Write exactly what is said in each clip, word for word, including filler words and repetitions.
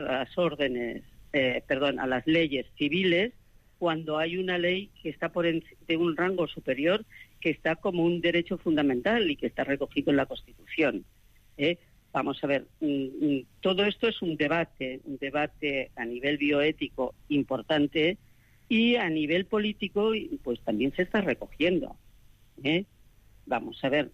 las órdenes, eh, perdón, a las leyes civiles cuando hay una ley que está por en, de un rango superior, que está como un derecho fundamental y que está recogido en la Constitución. ¿eh? Vamos a ver, mm, todo esto es un debate, un debate a nivel bioético importante y a nivel político pues también se está recogiendo. ¿eh? Vamos a ver,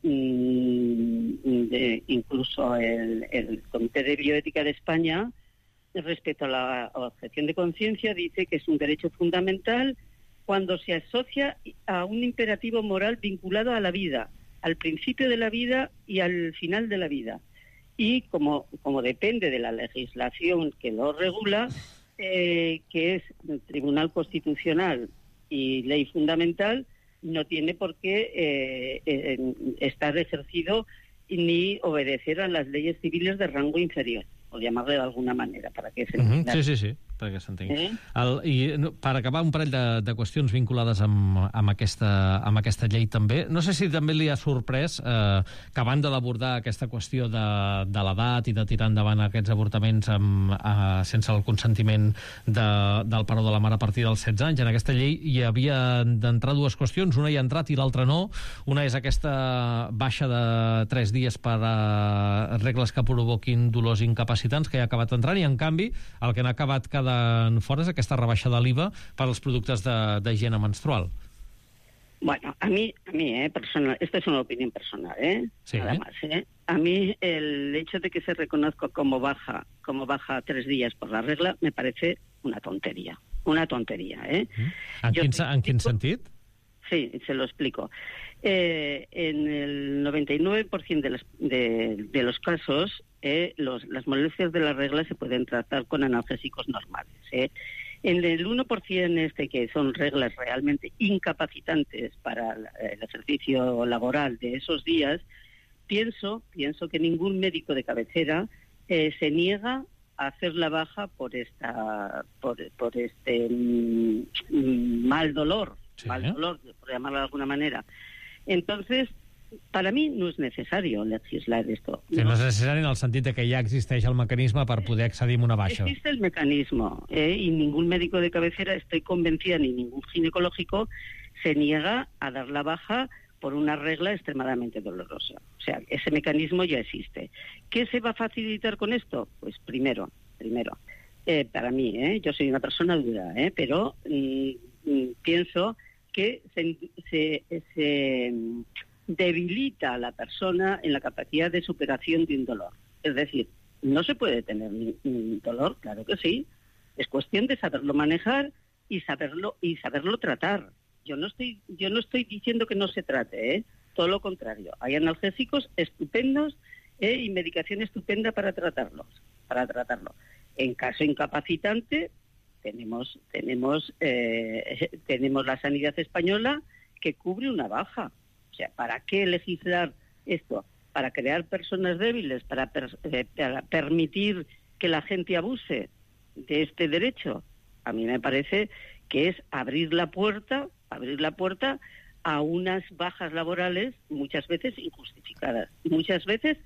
mmm, de, incluso el, el Comité de Bioética de España, respecto a la objeción de conciencia, dice que es un derecho fundamental cuando se asocia a un imperativo moral vinculado a la vida, al principio de la vida y al final de la vida. Y como, como depende de la legislación que lo regula, eh, que es el Tribunal Constitucional y Ley Fundamental, no tiene por qué eh, eh, estar ejercido ni obedecer a las leyes civiles de rango inferior, por llamarle de alguna manera, para que se entienda. Uh-huh. Sí, sí, sí, perquè s'entengui. Eh? El, I no, per acabar, un parell de, de qüestions vinculades amb, amb, aquesta, amb aquesta llei també. No sé si també li ha sorprès eh, que a banda d'abordar aquesta qüestió de, de l'edat i de tirar endavant aquests avortaments amb, eh, sense el consentiment de, del pare o de la mare a partir dels setze anys, en aquesta llei hi havia d'entrar dues qüestions, una hi ha entrat i l'altra no. Una és aquesta baixa de tres dies per a regles que provoquin dolors incapacitants, que ja ha acabat entrant, i en canvi el que n'ha acabat quedant fora és aquesta rebaixa de l'I V A per als productes d'higiene menstrual. Bueno, a mí, a mí, eh, personal, esto es una opinión personal, ¿eh? Sí, Nada ¿eh? más, ¿eh? A mí el hecho de que se reconozca como baja, como baja tres días por la regla, me parece una tontería, una tontería, ¿eh? En, Yo quin, te en quin sentit? Sí, se lo explico. Eh, en el noventa y nueve por ciento de los, de, de los casos, eh, los, las molestias de la regla se pueden tratar con analgésicos normales. ¿eh? En el uno por ciento este, que son reglas realmente incapacitantes para el ejercicio laboral de esos días, pienso, pienso que ningún médico de cabecera eh, se niega a hacer la baja por esta, por, por este mm, mal dolor. Sí. mal dolor, por llamarlo de alguna manera. Entonces, para mí no es necesario legislar esto. Sí, no és necessari en el sentit de que ja existeix el mecanisme per poder accedir a una baixa. Existe el mecanismo, ¿eh? Y ningún médico de cabecera, estoy convencida, ni ningún ginecológico se niega a dar la baja por una regla extremadamente dolorosa. O sea, ese mecanismo ya existe. ¿Qué se va a facilitar con esto? Pues primero, primero, eh, para mí, ¿eh? yo soy una persona dura, ¿eh? pero mm, mm, pienso que se, se, se debilita a la persona en la capacidad de superación de un dolor. Es decir, no se puede tener un dolor, claro que sí. Es cuestión de saberlo manejar y saberlo y saberlo tratar. Yo no estoy yo no estoy diciendo que no se trate, ¿eh? Todo lo contrario. Hay analgésicos estupendos ¿eh? y medicación estupenda para tratarlos, para tratarlo. En caso incapacitante tenemos tenemos eh, tenemos la sanidad española que cubre una baja. O sea, ¿para qué legislar esto? ¿Para crear personas débiles? ¿Para, per, eh, para permitir que la gente abuse de este derecho? A mí me parece que es abrir la puerta, abrir la puerta a unas bajas laborales muchas veces injustificadas, muchas veces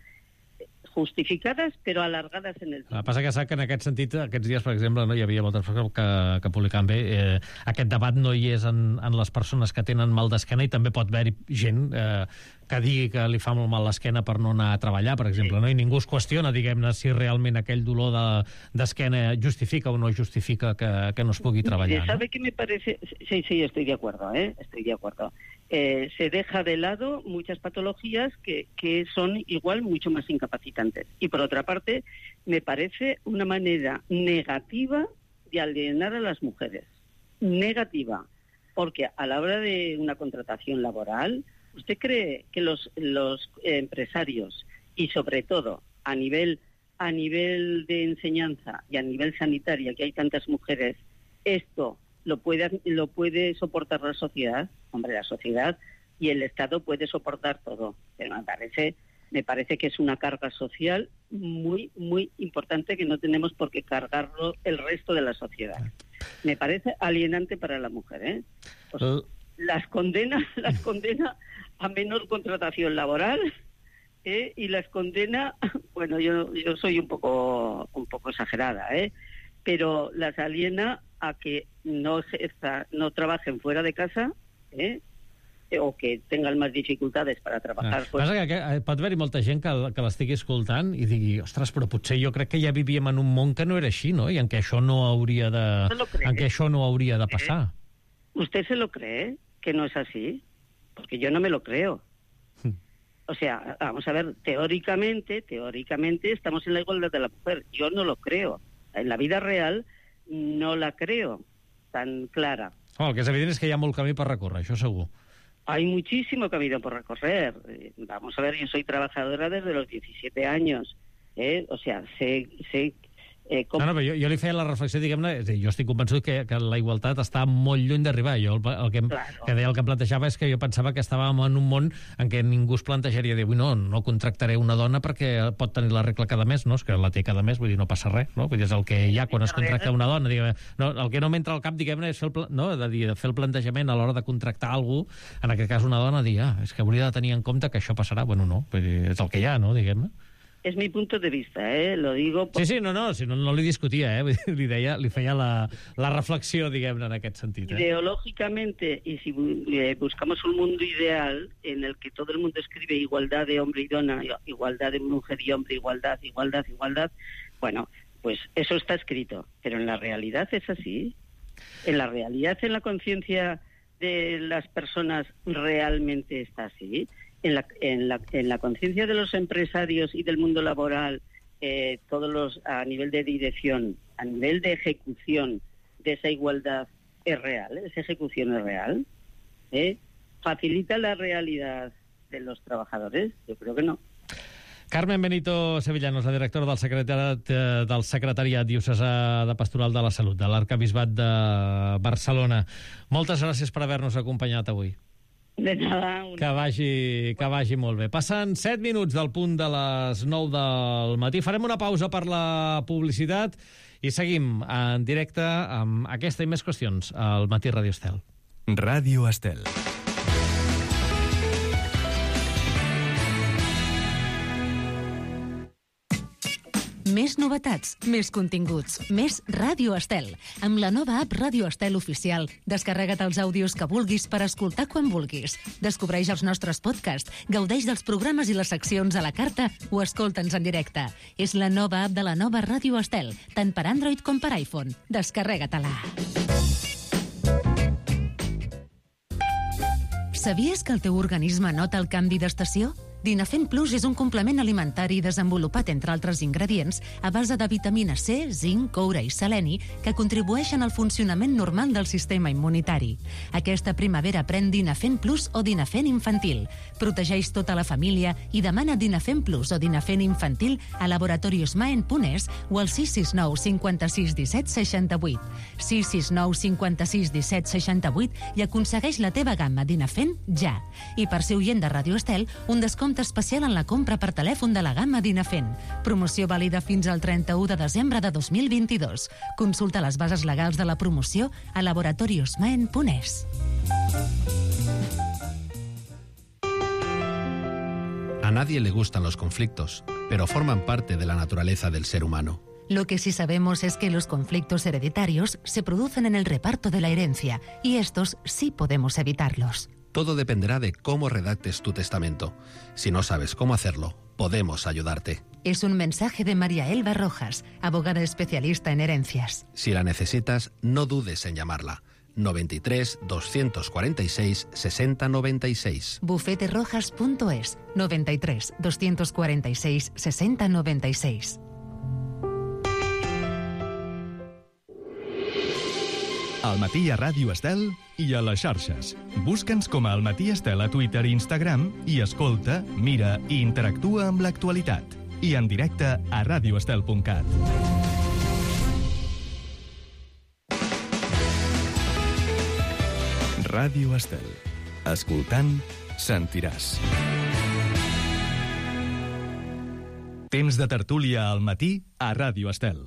justificadas però alargades en el temps. El que passa que sap que en aquest sentit, aquests dies, per exemple, no hi havia moltes persones que, que publicaven bé, eh, aquest debat no hi és en, en les persones que tenen mal d'esquena, i també pot haver-hi gent eh, que digui que li fa molt mal l'esquena per no anar a treballar, per exemple, sí. no? I ningú es qüestiona, diguem-ne, si realment aquell dolor d'esquena de, justifica o no justifica que, que no es pugui treballar. ¿Sabe ¿no? qué me parece? Sí, sí, estoy de acuerdo, ¿eh? Estoy de acuerdo. Eh, se deja de lado muchas patologías que, que son igual mucho más incapacitantes. Y por otra parte, me parece una manera negativa de alienar a las mujeres. Negativa. Porque a la hora de una contratación laboral, ¿usted cree que los, los empresarios, y sobre todo a nivel, a nivel de enseñanza y a nivel sanitario, que hay tantas mujeres, esto lo puede, lo puede soportar la sociedad? Hombre, la sociedad y el Estado puede soportar todo, pero me parece, me parece que es una carga social muy, muy importante que no tenemos por qué cargarlo el resto de la sociedad. Me parece alienante para la mujer, ¿eh? Pues, las condena, las condena a menor contratación laboral, ¿eh? Y las condena, bueno, yo, yo soy un poco, un poco exagerada, ¿eh? Pero las aliena a que no, no trabajen fuera de casa, ¿eh? O que tengan més dificultats per a treballar. Ah, pues... Passa que, que pot haver-hi molta gent que, que l'estigui escoltant i digui, ostres, però potser jo crec que ja vivíem en un món que no era així, no? I en què això no hauria de, en què això no hauria de passar. ¿Eh? ¿Usted se lo cree que no es así? Porque yo no me lo creo. O sea, vamos a ver, teóricamente, teóricamente estamos en la igualdad de la mujer. Yo no lo creo. En la vida real no la creo tan clara. Oh, el que és evident és que hi ha molt camí per recórrer, això segur. Hay muchísimo camino por recorrer. Eh, vamos a ver, yo soy trabajadora desde los diecisiete años. ¿eh? O sea, sé... sé eh, com... No, no, però jo, jo li feia la reflexió, diguem-ne, jo estic convençut que, que la igualtat està molt lluny d'arribar. Jo el, el, que, claro. que deia, el que em plantejava és que jo pensava que estàvem en un món en què ningú es plantejaria dir, no, no contractaré una dona perquè pot tenir la regla cada mes, no? És que la té cada mes, vull dir, no passa res, no? Vull dir, és el que hi ha quan es contracta una dona. Diguem, no, el que no m'entra al cap, diguem-ne, és fer el, no? de, dir, de fer el plantejament a l'hora de contractar algú, en aquest cas una dona, dir, ah, és que hauria de tenir en compte que això passarà. Bueno, no, vull dir, és el que hi ha, no? Diguem-ne. Es mi punto de vista, ¿eh? Lo digo... Por... Sí, sí, no, no, si no, no li discutia, eh? Li, deia, li feia la, la reflexió, diguem-ne, en aquest sentit. Eh? Ideológicamente, y si eh, buscamos un mundo ideal en el que todo el mundo escribe igualdad de hombre y dona, igualdad de mujer y hombre, igualdad, igualdad, igualdad, bueno, pues eso está escrito, pero en la realidad es así. En la realidad, en la conciencia de las personas, realmente está así. En la, en la, en la conciencia de los empresarios y del mundo laboral, eh, todos los a nivel de dirección, a nivel de ejecución de esa igualdad es real, esa ejecución es real, ¿eh? ¿Facilita la realidad de los trabajadores? Yo creo que no. Carmen Benito Sevillanos, la directora del secretariat, del secretariat diocesà de Pastoral de la Salut, de l'Arquebisbat de Barcelona. Moltes gràcies per haver-nos acompanyat avui. De nada. Una... Que vagi, que vagi molt bé. Passen set minuts del punt de les nou del matí. Farem una pausa per la publicitat i seguim en directe amb aquesta i més qüestions al Matí Ràdio Estel. Ràdio Estel. Més novetats, més continguts, més Ràdio Estel. Amb la nova app Ràdio Estel Oficial, descarrega't els àudios que vulguis per escoltar quan vulguis. Descobreix els nostres podcasts, gaudeix dels programes i les seccions a la carta o escolta'ns en directe. És la nova app de la nova Ràdio Estel, tant per Android com per iPhone. Descarrega-te-la. Sabies que el teu organisme nota el canvi d'estació? Dinafen Plus és un complement alimentari desenvolupat, entre altres ingredients, a base de vitamina C, zinc, coure i seleni, que contribueixen al funcionament normal del sistema immunitari. Aquesta primavera pren Dinafen Plus o Dinafen Infantil. Protegeix tota la família i demana Dinafen Plus o Dinafen Infantil a laboratorios maen punt es o al sis sis nou cinquanta-sis disset seixanta-vuit. sis sis nou cinquanta-sis disset seixanta-vuit i aconsegueix la teva gamma Dinafen ja. I per ser oient de Ràdio Estel, un descompte especial en la compra per telèfon de la gamma Dinafen. Promoció vàlida fins al trenta-u de desembre de dos mil vint-i-dos. Consulta les bases legals de la promoció a laboratorios maen punt es. A nadie le gustan los conflictos, pero forman parte de la naturaleza del ser humano. Lo que sí sabemos es que los conflictos hereditarios se producen en el reparto de la herencia, y estos sí podemos evitarlos. Todo dependerá de cómo redactes tu testamento. Si no sabes cómo hacerlo, podemos ayudarte. Es un mensaje de María Elba Rojas, abogada especialista en herencias. Si la necesitas, no dudes en llamarla. noventa y tres, doscientos cuarenta y seis, sesenta noventa y seis. bufete rojas punto es, noventa y tres, doscientos cuarenta y seis, sesenta noventa y seis. Al matí a Ràdio Estel i a les xarxes. Busca'ns com a Al Matí Estel a Twitter i Instagram i escolta, mira i interactua amb l'actualitat. I en directe a ràdio estel punt cat. Ràdio Estel. Escoltant, sentiràs. Temps de tertúlia al matí a Ràdio Estel.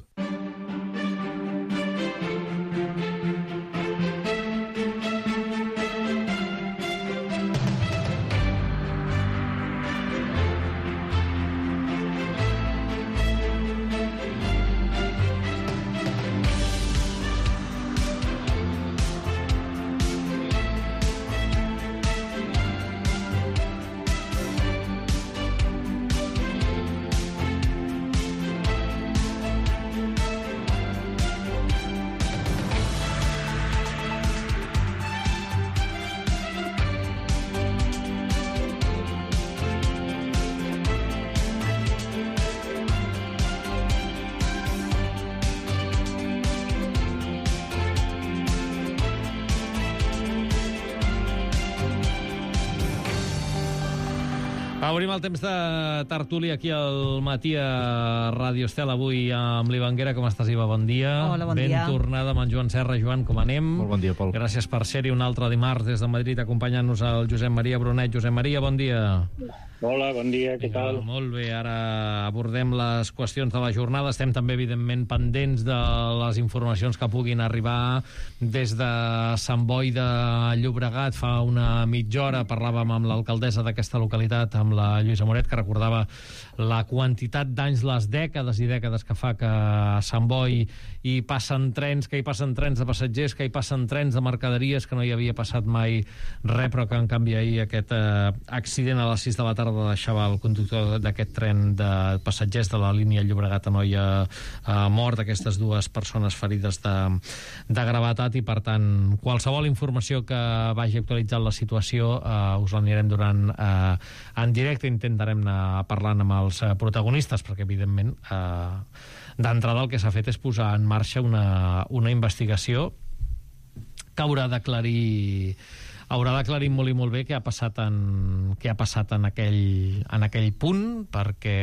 Obrim el temps de tertúlia aquí al matí a Ràdio Estel, avui amb l'Iva Anguera. Com estàs, Iva? Bon dia. Hola, bon ben dia. Ben tornada amb en Joan Serra. Joan, com anem? Molt bon dia, Pol. Gràcies per ser-hi un altre dimarts des de Madrid, acompanyant-nos el Josep Maria Brunet. Josep Maria, bon dia. Hola, bon dia, què tal? Molt bé, ara abordem les qüestions de la jornada. Estem també, evidentment, pendents de les informacions que puguin arribar des de Sant Boi de Llobregat. Fa una mitja hora parlàvem amb l'alcaldessa d'aquesta localitat, amb la Lluïsa Moret, que recordava la quantitat d'anys, les dècades i dècades que fa que a Sant Boi hi passen trens, que hi passen trens de passatgers, que hi passen trens de mercaderies, que no hi havia passat mai res, però que en canvi ahir aquest eh, accident a les sis de la tarda deixava el conductor d'aquest tren de passatgers de la línia Llobregat-Anoia eh, mort, aquestes dues persones ferides de, de gravetat, i per tant qualsevol informació que vagi actualitzant la situació eh, us l'anirem donant eh, en directe. Intentarem anar parlant amb els eh, protagonistes, perquè evidentment eh, d'entrada el que s'ha fet és posar en marxa una, una investigació que haurà d'aclarir haurà d'aclarir molt i molt bé què ha passat en, què ha passat en aquell, en aquell punt, perquè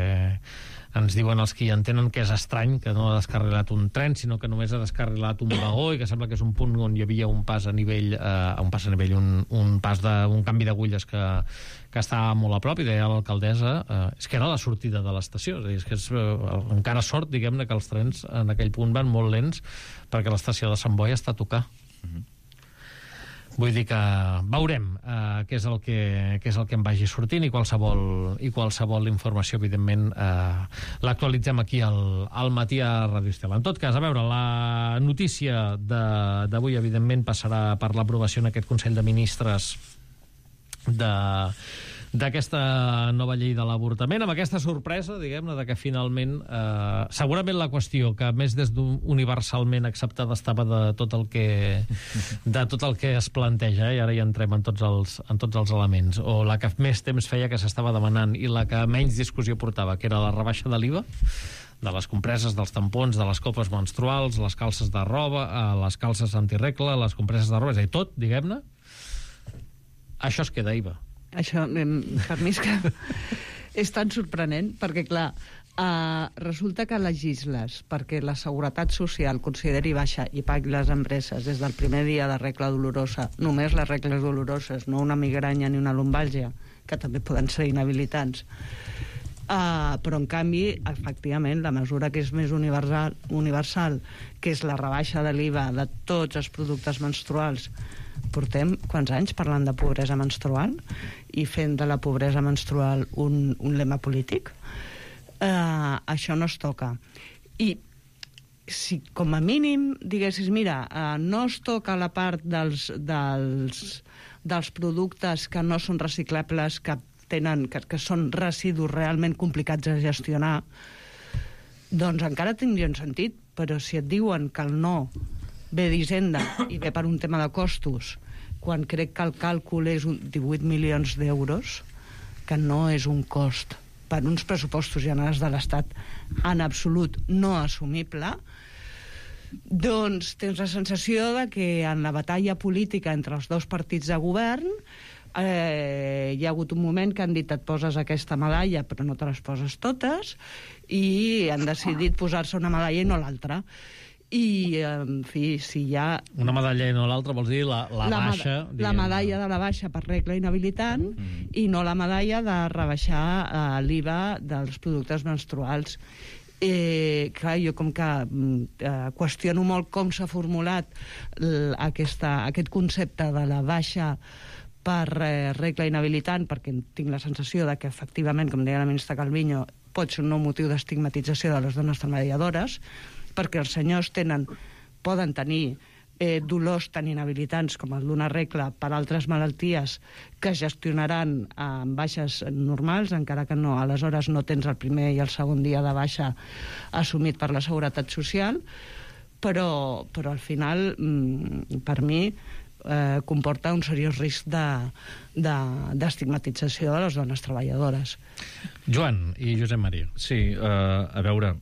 ens diuen els que hi entenen que és estrany que no ha descarrilat un tren, sinó que només ha descarrilat un vagó, i que sembla que és un punt on hi havia un pas a nivell, eh, un pas a nivell, un, un pas de, un canvi d'agulles que, que estava molt a prop, i deia l'alcaldessa, eh, és que era la sortida de l'estació, és a dir, és que és eh, encara sort, diguem-ne, que els trens en aquell punt van molt lents, perquè l'estació de Sant Boi està a tocar. Mm-hmm. Vull dir que veurem eh, què és el que, què és el que em vagi sortint, i qualsevol, i qualsevol informació, evidentment, eh, l'actualitzem aquí al, al matí a Ràdio Estel. En tot cas, a veure, la notícia d'avui, evidentment, passarà per l'aprovació en aquest Consell de Ministres de d'aquesta nova llei de l'avortament, amb aquesta sorpresa, diguem-ne, de que finalment eh, segurament la qüestió que més des d'universalment acceptada estava de tot el que de tot el que es planteja, eh, i ara hi entrem en tots els, en tots els elements, o la que més temps feia que s'estava demanant i la que menys discussió portava, que era la rebaixa de l'I V A, de les compreses, dels tampons, de les copes menstruals, les calces de roba, les calces antiregla, les compreses de roba, és a dir, tot, diguem-ne, això es queda I V A. Això, per mi és que és tan sorprenent, perquè, clar, eh, resulta que legisles perquè la Seguretat Social consideri baixa i pagui les empreses des del primer dia de regla dolorosa, només les regles doloroses, no una migranya ni una lumbàlgia, que també poden ser inhabilitants. Uh, però, en canvi, efectivament, la mesura que és més universal, universal que és la rebaixa de l'I V A de tots els productes menstruals. Portem quants anys parlant de pobresa menstrual i fent de la pobresa menstrual un, un lema polític? Uh, això no es toca. I si com a mínim diguessis, mira, uh, no es toca la part dels, dels, dels productes que no són reciclables, que tenen, que, que són residus realment complicats de gestionar, doncs encara tindria un sentit. Però si et diuen que el no ve d'Hisenda i ve per un tema de costos, quan crec que el càlcul és divuit milions d'euros, que no és un cost per uns pressupostos generals de l'Estat en absolut no assumible, doncs tens la sensació de que en la batalla política entre els dos partits de govern eh, hi ha hagut un moment que han dit et poses aquesta medalla però no te les poses totes, i han decidit posar-se una medalla i no l'altra. I, en fi, si hi ha... Una medalla i no l'altra, vols dir la, la, la baixa... Diguem, la medalla de la baixa per regla inhabilitant, mm. i no la medalla de rebaixar eh, l'I V A dels productes menstruals. Eh, clar, jo com que eh, qüestiono molt com s'ha formulat aquesta, aquest concepte de la baixa per eh, regla inhabilitant, perquè tinc la sensació de que, efectivament, com deia la ministra Calviño, pot ser un nou motiu d'estigmatització de les dones treballadores, perquè els senyors tenen, poden tenir eh, dolors tan inhabilitants com el d'una regla per altres malalties que es gestionaran amb baixes normals, encara que no, aleshores no tens el primer i el segon dia de baixa assumit per la Seguretat Social, però, però al final, per mi, eh, comporta un seriós risc de, de, d'estigmatització de les dones treballadores. Joan i Josep Maria. Sí, uh, a veure,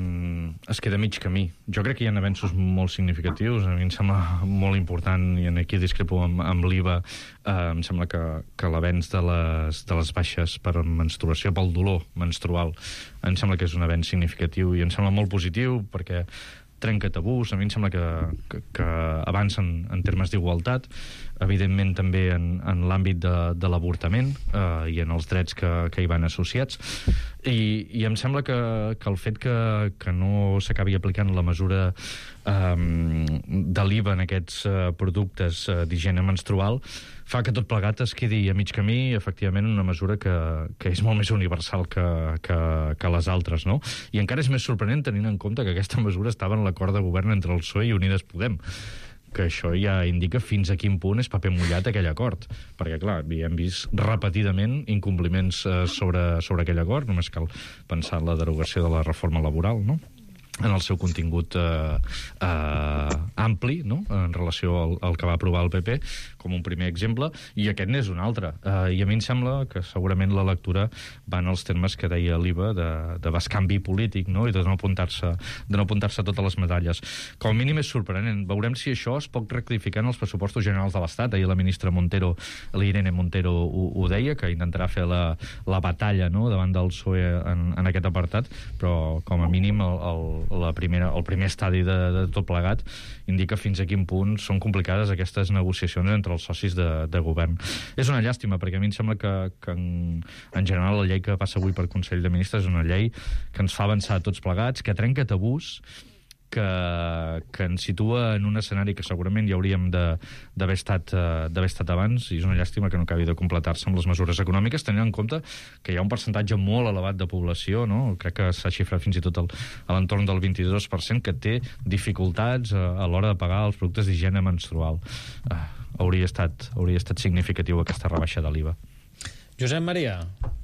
mm, es queda mig camí. Jo crec que hi ha avenços molt significatius. A mi em sembla molt important, i aquí discrepo amb, amb l'I V A, uh, em sembla que, que l'avenç de les, de les baixes per menstruació, pel dolor menstrual, em sembla que és un avenç significatiu i em sembla molt positiu perquè trenca tabús, a mi em sembla que, que, que avança en, en termes d'igualtat, evidentment també en, en l'àmbit de, de l'avortament eh, i en els drets que, que hi van associats, i, i em sembla que, que el fet que, que no s'acabi aplicant la mesura eh, de l'I V A en aquests eh, productes eh, d'higiene menstrual fa que tot plegat es quedi a mig camí, efectivament, una mesura que, que és molt més universal que, que, que les altres, no? I encara és més sorprenent tenint en compte que aquesta mesura estava en l'acord de govern entre el P S O E i Unides Podem, que això ja indica fins a quin punt és paper mullat aquell acord, perquè, clar, havíem vist repetidament incompliments eh, sobre, sobre aquell acord, només cal pensar en la derogació de la reforma laboral, no?, en el seu contingut eh, eh, ampli, no?, en relació al, al que va aprovar el P P, com un primer exemple, i aquest n'és un altre. Eh, I a mi em sembla que segurament la lectura va en els termes que deia l'I V A de, de bescanvi polític, no?, i de no apuntar-se de no apuntar-se a totes les medalles. Com a mínim és sorprenent. Veurem si això es pot rectificar en els pressupostos generals de l'Estat. Ahir la ministra Montero, l'Irene Montero, ho, ho deia, que intentarà fer la, la batalla, no?, davant del P S O E en, en aquest apartat, però com a mínim el, el La primera, el primer estadi de, de tot plegat indica fins a quin punt són complicades aquestes negociacions entre els socis de, de govern. És una llàstima, perquè a mi em sembla que, que en, en general la llei que passa avui per Consell de Ministres és una llei que ens fa avançar tots plegats, que trenca tabús, que, que ens situa en un escenari que segurament hi hauríem d'haver estat, uh, d'haver estat abans, i és una llàstima que no acabi de completar-se amb les mesures econòmiques, tenint en compte que hi ha un percentatge molt elevat de població, no?, crec que s'ha xifrat fins i tot el, a l'entorn del vint-i-dos per cent, que té dificultats a, a l'hora de pagar els productes d'higiene menstrual. Uh, hauria estat, hauria estat significatiu aquesta rebaixa de l'I V A. Josep Maria.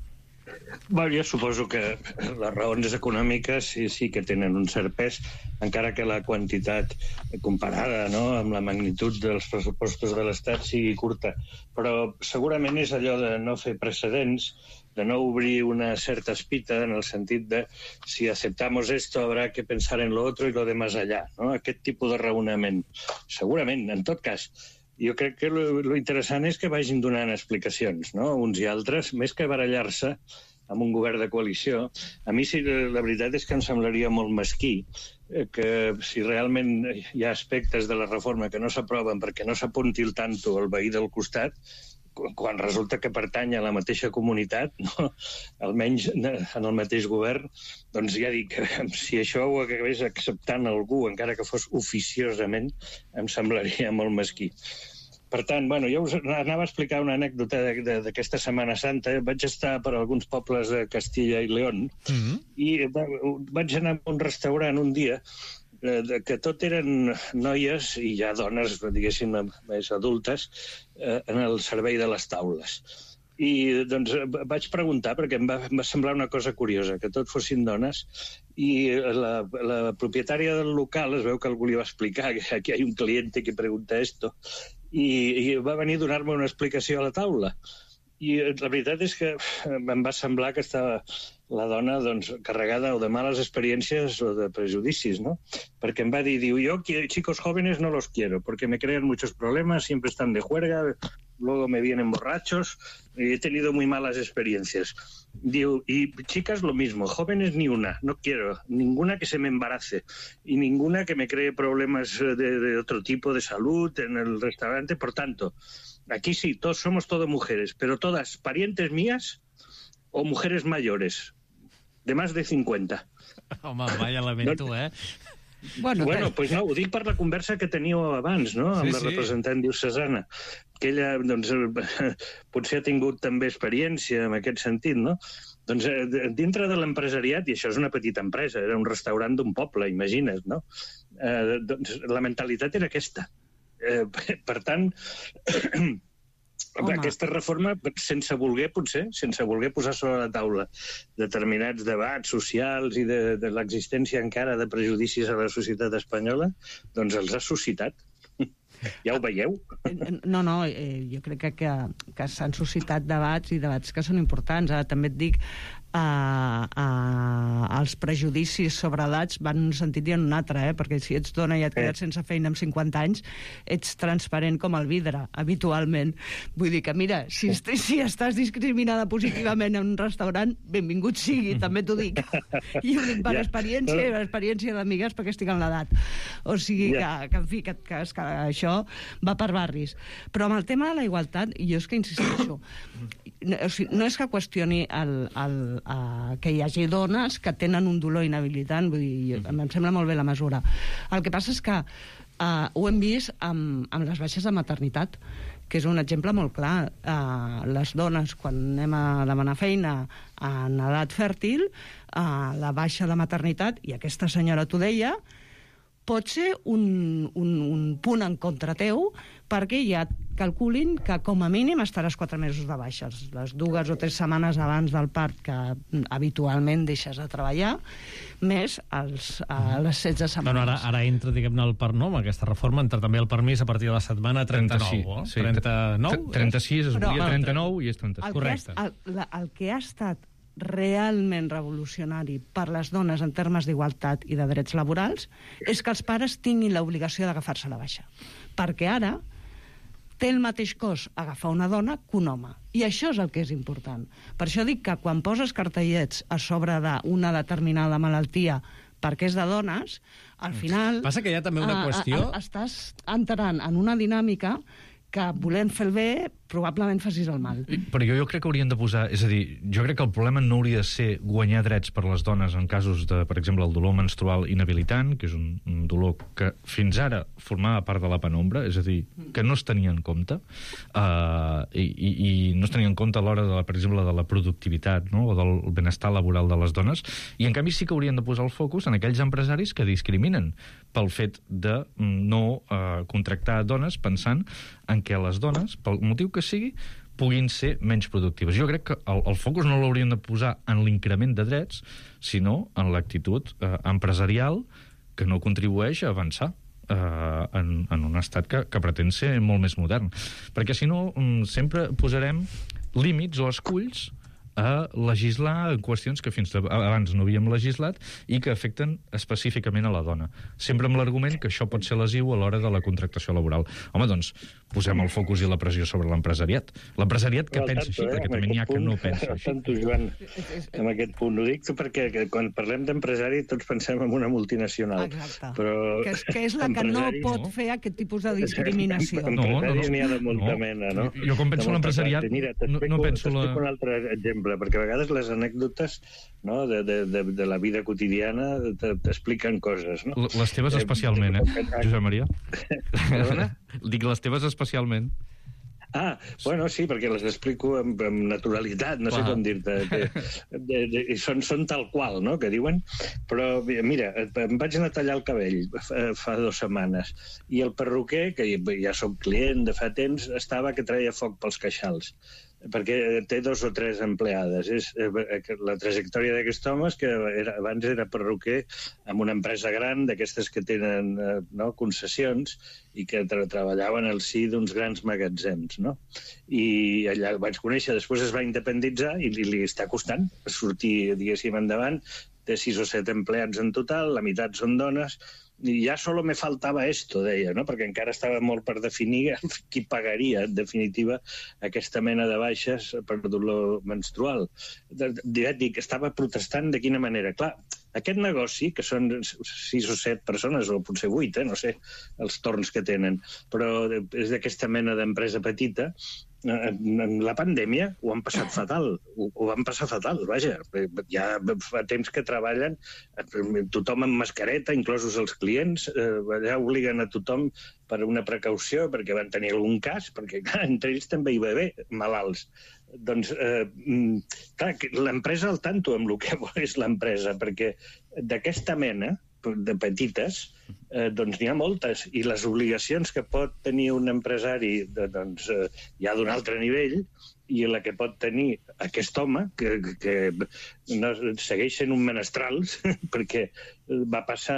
Bé, jo suposo que les raons econòmiques sí, sí que tenen un cert pes, encara que la quantitat comparada, no?, amb la magnitud dels pressupostos de l'Estat sigui curta. Però segurament és allò de no fer precedents, de no obrir una certa espita en el sentit de si aceptamos esto habrá que pensar en lo otro y lo de más allá, no?, aquest tipus de raonament. Segurament, en tot cas, jo crec que lo, lo interessant és que vagin donant explicacions, no?, uns i altres, més que barallar-se amb un govern de coalició. A mi sí, la veritat és que em semblaria molt mesquí que si realment hi ha aspectes de la reforma que no s'aproven perquè no s'apunti el tanto al veí del costat, quan resulta que pertany a la mateixa comunitat, no?, almenys en el mateix govern, doncs ja dic, si això ho acabés acceptant algú, encara que fos oficiosament, em semblaria molt mesquí. Per tant, bueno, jo us anava a explicar una anècdota d'aquesta Setmana Santa. Vaig estar per alguns pobles de Castilla i León, mm-hmm. i vaig anar a un restaurant un dia que tot eren noies i ja dones, diguéssim, més adultes, en el servei de les taules. I doncs vaig preguntar, perquè em va, em va semblar una cosa curiosa, que tot fossin dones, i la, la propietària del local, es veu que algú li va explicar que aquí hi ha un cliente que pregunta esto, i, i va venir a donar-me una explicació a la taula. I la veritat és que em va semblar que estava la dona doncs, carregada o de males experiències o de prejudicis, ¿no? Perquè em va dir, diu, yo chicos jóvenes no los quiero, porque me crean muchos problemas, siempre están de juerga, luego me vienen borrachos, y he tenido muy malas experiencias. Diu, y chicas lo mismo, jóvenes ni una, no quiero, ninguna que se me embarace, y ninguna que me cree problemas de, de otro tipo de salud en el restaurante, por tanto, aquí sí, todos somos todo mujeres, pero todas parientes mías o mujeres mayores, de más de cincuenta. Home, vaya lamento, no, eh? Bueno, bueno pues no, ho dic per la conversa que teníeu abans, no?, amb sí, la representant sí. diocesana, que ella, doncs, potser ha tingut també experiència en aquest sentit, no? Doncs dintre de l'empresariat, i això és una petita empresa, era un restaurant d'un poble, imagina't, no? Eh, doncs la mentalitat era aquesta. Eh, per tant, Home. aquesta reforma, sense voler, potser, sense voler posar sobre la taula determinats debats socials i de, de l'existència encara de prejudicis a la societat espanyola, doncs els ha suscitat. Ja ho veieu? No, no, eh, jo crec que, que, que s'han suscitat debats i debats que són importants. Ara també et dic, Uh, uh, els prejudicis sobre edats van en un sentit i en un altre, eh? Perquè si ets dona i et quedes sense feina amb cinquanta anys, ets transparent com el vidre, habitualment. Vull dir que, mira, si, est si estàs discriminada positivament en un restaurant, benvingut sigui, també t'ho dic. I ho dic per yeah. experiència, per experiència d'amigues, perquè estic en l'edat. O sigui yeah. que, que, en fi, que, que, que això va per barris. Però amb el tema de la igualtat, jo és que insisteixo, no, o sigui, no és que qüestioni el, el Uh, que hi hagi dones que tenen un dolor inhabilitant, vull dir, em sembla molt bé la mesura. El que passa és que uh, ho hem vist amb, amb les baixes de maternitat, que és un exemple molt clar. Uh, les dones, quan anem a demanar feina en edat fèrtil, uh, la baixa de maternitat, i aquesta senyora t'ho deia, pot ser un, un, un punt en contra teu, perquè ja calculin que com a mínim estaràs quatre mesos de baixes, les dues o tres setmanes abans del part que habitualment deixes de treballar, més els, uh, les setze setmanes. Bueno, ara, ara entra, diguem-ne, el per, no, amb aquesta reforma, entra també el permís a partir de la setmana trenta-nou. trenta-sis, eh? trenta-nou? trenta-sis, es volia Però, trenta-nou i és trenta-sis. Correcte. El, el, el que ha estat realment revolucionari per les dones en termes d'igualtat i de drets laborals és que els pares tinguin l'obligació d'agafar-se la baixa. Perquè ara té el mateix cost agafar una dona que un home. I això és el que és important. Per això dic que quan poses cartellets a sobre d'una determinada malaltia perquè és de dones, al final... Passa que hi ha també una qüestió... A, a, estàs entrant en una dinàmica que volent fer el bé probablement facis el mal. Però jo, jo crec que haurien de posar... És a dir, jo crec que el problema no hauria de ser guanyar drets per les dones en casos de, per exemple, el dolor menstrual inhabilitant, que és un, un dolor que fins ara formava part de la penombra, és a dir, que no es tenia en compte, uh, i, i, i no es tenia en compte a l'hora, de la, per exemple, de la productivitat, no?, o del benestar laboral de les dones, i en canvi sí que haurien de posar el focus en aquells empresaris que discriminen pel fet de no uh, contractar dones pensant en què les dones, pel motiu que sigui, puguin ser menys productives. Jo crec que el, el focus no l'haurien de posar en l'increment de drets, sinó en l'actitud eh, empresarial que no contribueix a avançar eh, en, en un estat que, que pretén ser molt més modern. Perquè si no, sempre posarem límits o esculls a legislar en qüestions que fins abans no havíem legislat i que afecten específicament a la dona. Sempre amb l'argument que això pot ser lesiu a l'hora de la contractació laboral. Home, doncs, posem el focus i la pressió sobre l'empresariat. L'empresariat que pensa així, perquè també n'hi ha que no pensa així. Tanto, Joan, amb aquest punt. Ho dic perquè quan parlem d'empresari tots pensem en una multinacional. Exacte. Però que, és, que és la que no pot fer aquest tipus de discriminació. No, no, no. N'hi ha de molta no. mena, no? Jo quan penso en l'empresariat no, no penso la... un altre exemple, perquè a vegades les anècdotes, no, de, de, de, de la vida quotidiana t'expliquen coses, no? Les teves especialment, eh, Josep Maria? Perdona? Dic les teves especialment. Ah, bueno, sí, perquè les explico amb, amb naturalitat, no Clar. sé com dir-te. Que, de, de, són, són tal qual, no?, que diuen. Però, mira, em vaig anar a tallar el cabell fa, fa dues setmanes i el perruquer, que ja soc client de fa temps, estava que treia foc pels queixals, perquè té dos o tres empleades. És, la trajectòria d'aquest home és que era, abans era perruquer en una empresa gran, d'aquestes que tenen no, concessions, i que tra treballaven al si d'uns grans magatzems, no? I allà el vaig conèixer, després es va independitzar i li, li està costant sortir, diguéssim, endavant. Té sis o set empleats en total, la meitat són dones, i ja solo me faltava esto, deia, no? Perquè encara estava molt per definir qui pagaria, en definitiva, aquesta mena de baixes per dolor menstrual. Ja et dic, estava protestant de quina manera. Clar, aquest negoci, que són sis o set persones, o potser vuit, eh? no sé, els torns que tenen, però és d'aquesta mena d'empresa petita, en la pandèmia ho han passat fatal, ho, ho van passar fatal, vaja. Ja fa temps que treballen tothom amb mascareta, inclosos els clients, ja obliguen a tothom per una precaució, perquè van tenir algun cas, perquè clar, entre ells també hi va haver malalts. Doncs, eh, clar, l'empresa al tanto amb el que és l'empresa, perquè d'aquesta mena de petites eh, doncs n'hi ha moltes, i les obligacions que pot tenir un empresari de, doncs, eh, ja d'un altre nivell, i la que pot tenir aquest home, que, que no, segueix sent un menestral, perquè va passar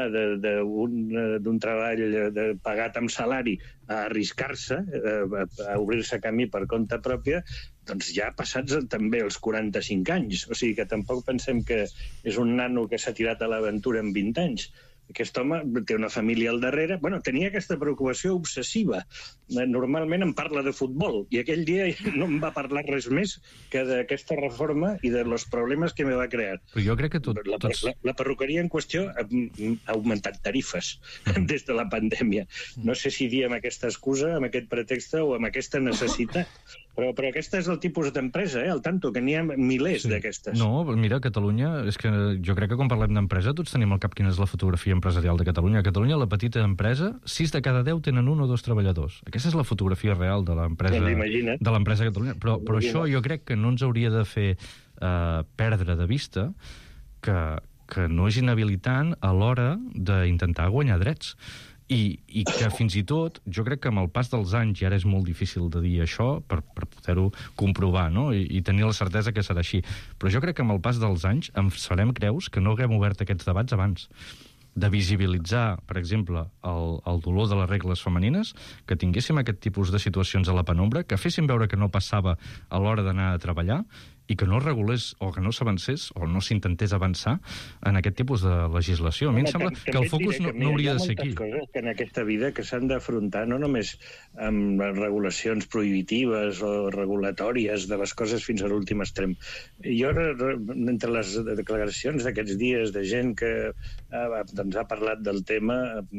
d'un treball de, pagat amb salari a arriscar-se, a, a obrir-se camí per compte pròpia, doncs ja passats també els quaranta-cinc anys. O sigui que tampoc pensem que és un nano que s'ha tirat a l'aventura en vint anys. Aquest home té una família al darrere. Bueno, tenia aquesta preocupació obsessiva. Normalment em parla de futbol, i aquell dia no em va parlar res més que d'aquesta reforma i de los problemes que me va crear. Però jo crec que tot, la, tots... la, la perruqueria en qüestió ha, ha augmentat tarifes mm. des de la pandèmia. No sé si dir amb aquesta excusa, amb aquest pretext o amb aquesta necessitat. Però, però aquesta és el tipus d'empresa, eh? Al tanto, que n'hi ha milers sí. d'aquestes. No, mira, Catalunya, és que jo crec que quan parlem d'empresa tots tenim al cap quina és la fotografia empresarial de Catalunya. A Catalunya, la petita empresa, sis de cada deu tenen un o dos treballadors. Aquesta és la fotografia real de l'empresa de l'empresa a Catalunya. Però, però això jo crec que no ens hauria de fer eh, perdre de vista que, que no és inhabilitant a l'hora d'intentar guanyar drets. I, i que fins i tot, jo crec que amb el pas dels anys, i ara és molt difícil de dir això per, per poder-ho comprovar, no? I, i tenir la certesa que serà així, però jo crec que amb el pas dels anys ens farem creus que no haguem obert aquests debats abans, de visibilitzar, per exemple, el, el dolor de les regles femenines, que tinguéssim aquest tipus de situacions a la penombra, que féssim veure que no passava a l'hora d'anar a treballar, i que no es regulés o que no s'avancés o no s'intentés avançar en aquest tipus de legislació. A mi em sembla que el focus no, no hauria de ser aquí. Hi ha moltes coses que en aquesta vida que s'han d'afrontar no només amb regulacions prohibitives o regulatòries de les coses fins a l'últim extrem. Jo, entre les declaracions d'aquests dies de gent que ha, doncs, ha parlat del tema,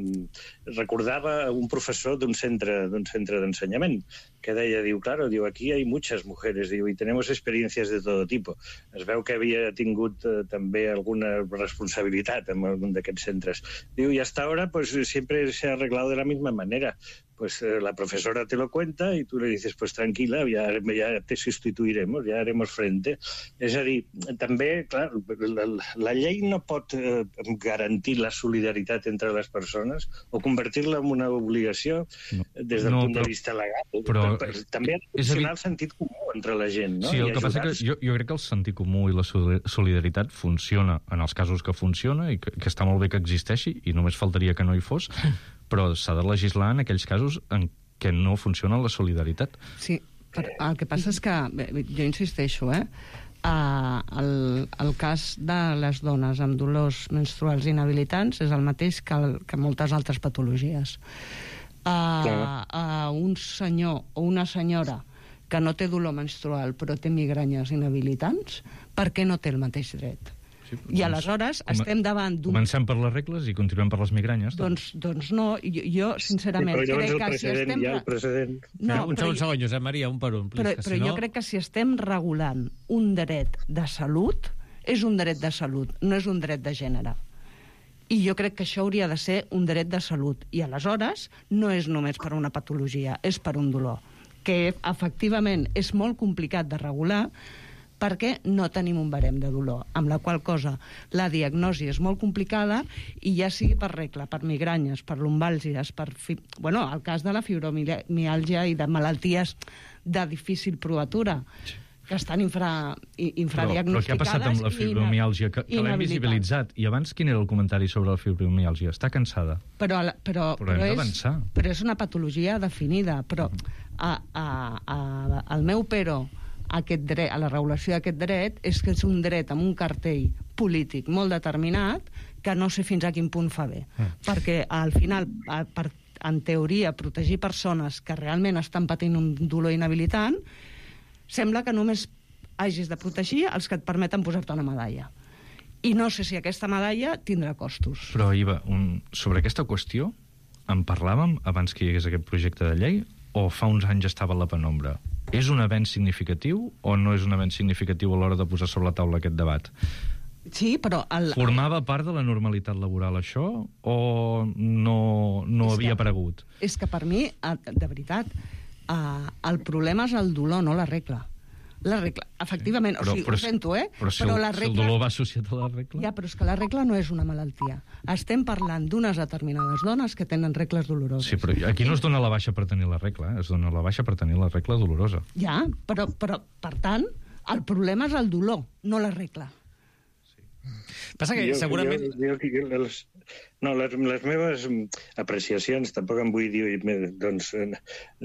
recordava un professor d'un centre d'un centre d'ensenyament que deia, diu, claro, diu, aquí hay muchas mujeres, diu, y tenemos experiencias de todo tipo. Es veu que havia tingut eh, també alguna responsabilitat en algun d'aquests centres. Diu, y hasta ahora pues siempre se ha arreglado de la misma manera. Pues eh, la profesora te lo cuenta y tú le dices, pues tranquila, ya, ya te sustituiremos, ya haremos frente. És a dir, també, clar, la, la llei no pot eh, garantir la solidaritat entre les persones o convertir-la en una obligació no, des del no, punt però, de vista legal. Però, però, també ha de funcionar el sentit comú entre la gent, no? Sí, el I que passa que jo, jo crec que el sentit comú i la solidaritat funciona en els casos que funciona i que, que està molt bé que existeixi, i només faltaria que no hi fos, però s'ha de legislar en aquells casos en què no funciona la solidaritat. Sí, però el que passa és que, jo insisteixo, eh, uh, el, el cas de les dones amb dolors menstruals inhabilitants és el mateix que, el, que moltes altres patologies. Uh, uh, un senyor o una senyora que no té dolor menstrual però té migranyes inhabilitants, per què no té el mateix dret? Sí, I aleshores com, estem davant d'un... Comencem per les regles i continuem per les migranyes. Doncs, doncs no, jo, jo sincerament sí, crec que si estem... Ja el precedent. No, un segon, segon, Josep Maria, un per un. Però, però si no... jo crec que si estem regulant un dret de salut, és un dret de salut, no és un dret de gènere. I jo crec que això hauria de ser un dret de salut. I aleshores no és només per una patologia, és per un dolor, que efectivament és molt complicat de regular, perquè no tenim un barem de dolor, amb la qual cosa la diagnosi és molt complicada, i ja sigui per regla, per migranyes, per lumbàlgies, per fi... bueno, el cas de la fibromiàlgia i de malalties de difícil provatura, que estan infra, infradiagnosticades. Però, però què ha passat amb la fibromiàlgia? Que, que l'hem visibilitzat. I abans quin era el comentari sobre la fibromiàlgia? Està cansada. Però, però, però, però, és, però és una patologia definida. Però a, a, a, al meu però, aquest dret, a la regulació d'aquest dret, és que és un dret amb un cartell polític molt determinat que no sé fins a quin punt fa bé. Mm. Perquè al final, per, en teoria, protegir persones que realment estan patint un dolor inhabilitant, sembla que només hagis de protegir els que et permeten posar-te una medalla. I no sé si aquesta medalla tindrà costos. Però, Iva, un, sobre aquesta qüestió en parlàvem abans que hi hagués aquest projecte de llei o fa uns anys estava a la penombra? És un avenç significatiu o no és un avenç significatiu a l'hora de posar sobre la taula aquest debat? Sí, però... El... Formava part de la normalitat laboral, això, o no, no havia que, aparegut? És que per mi, de veritat, el problema és el dolor, no la regla. La regla, efectivament, però, o sigui, però, ho sento, eh? Però, si, però el, la regla... si el dolor va associat a la regla... Ja, però és que la regla no és una malaltia. Estem parlant d'unes determinades dones que tenen regles doloroses. Sí, però aquí no es dona la baixa per tenir la regla, eh? Es dona la baixa per tenir la regla dolorosa. Ja, però, però per tant, el problema és el dolor, no la regla. Passa que jo, segurament... Jo, jo, jo, les, no, les, les meves apreciacions, tampoc em vull dir doncs, eh,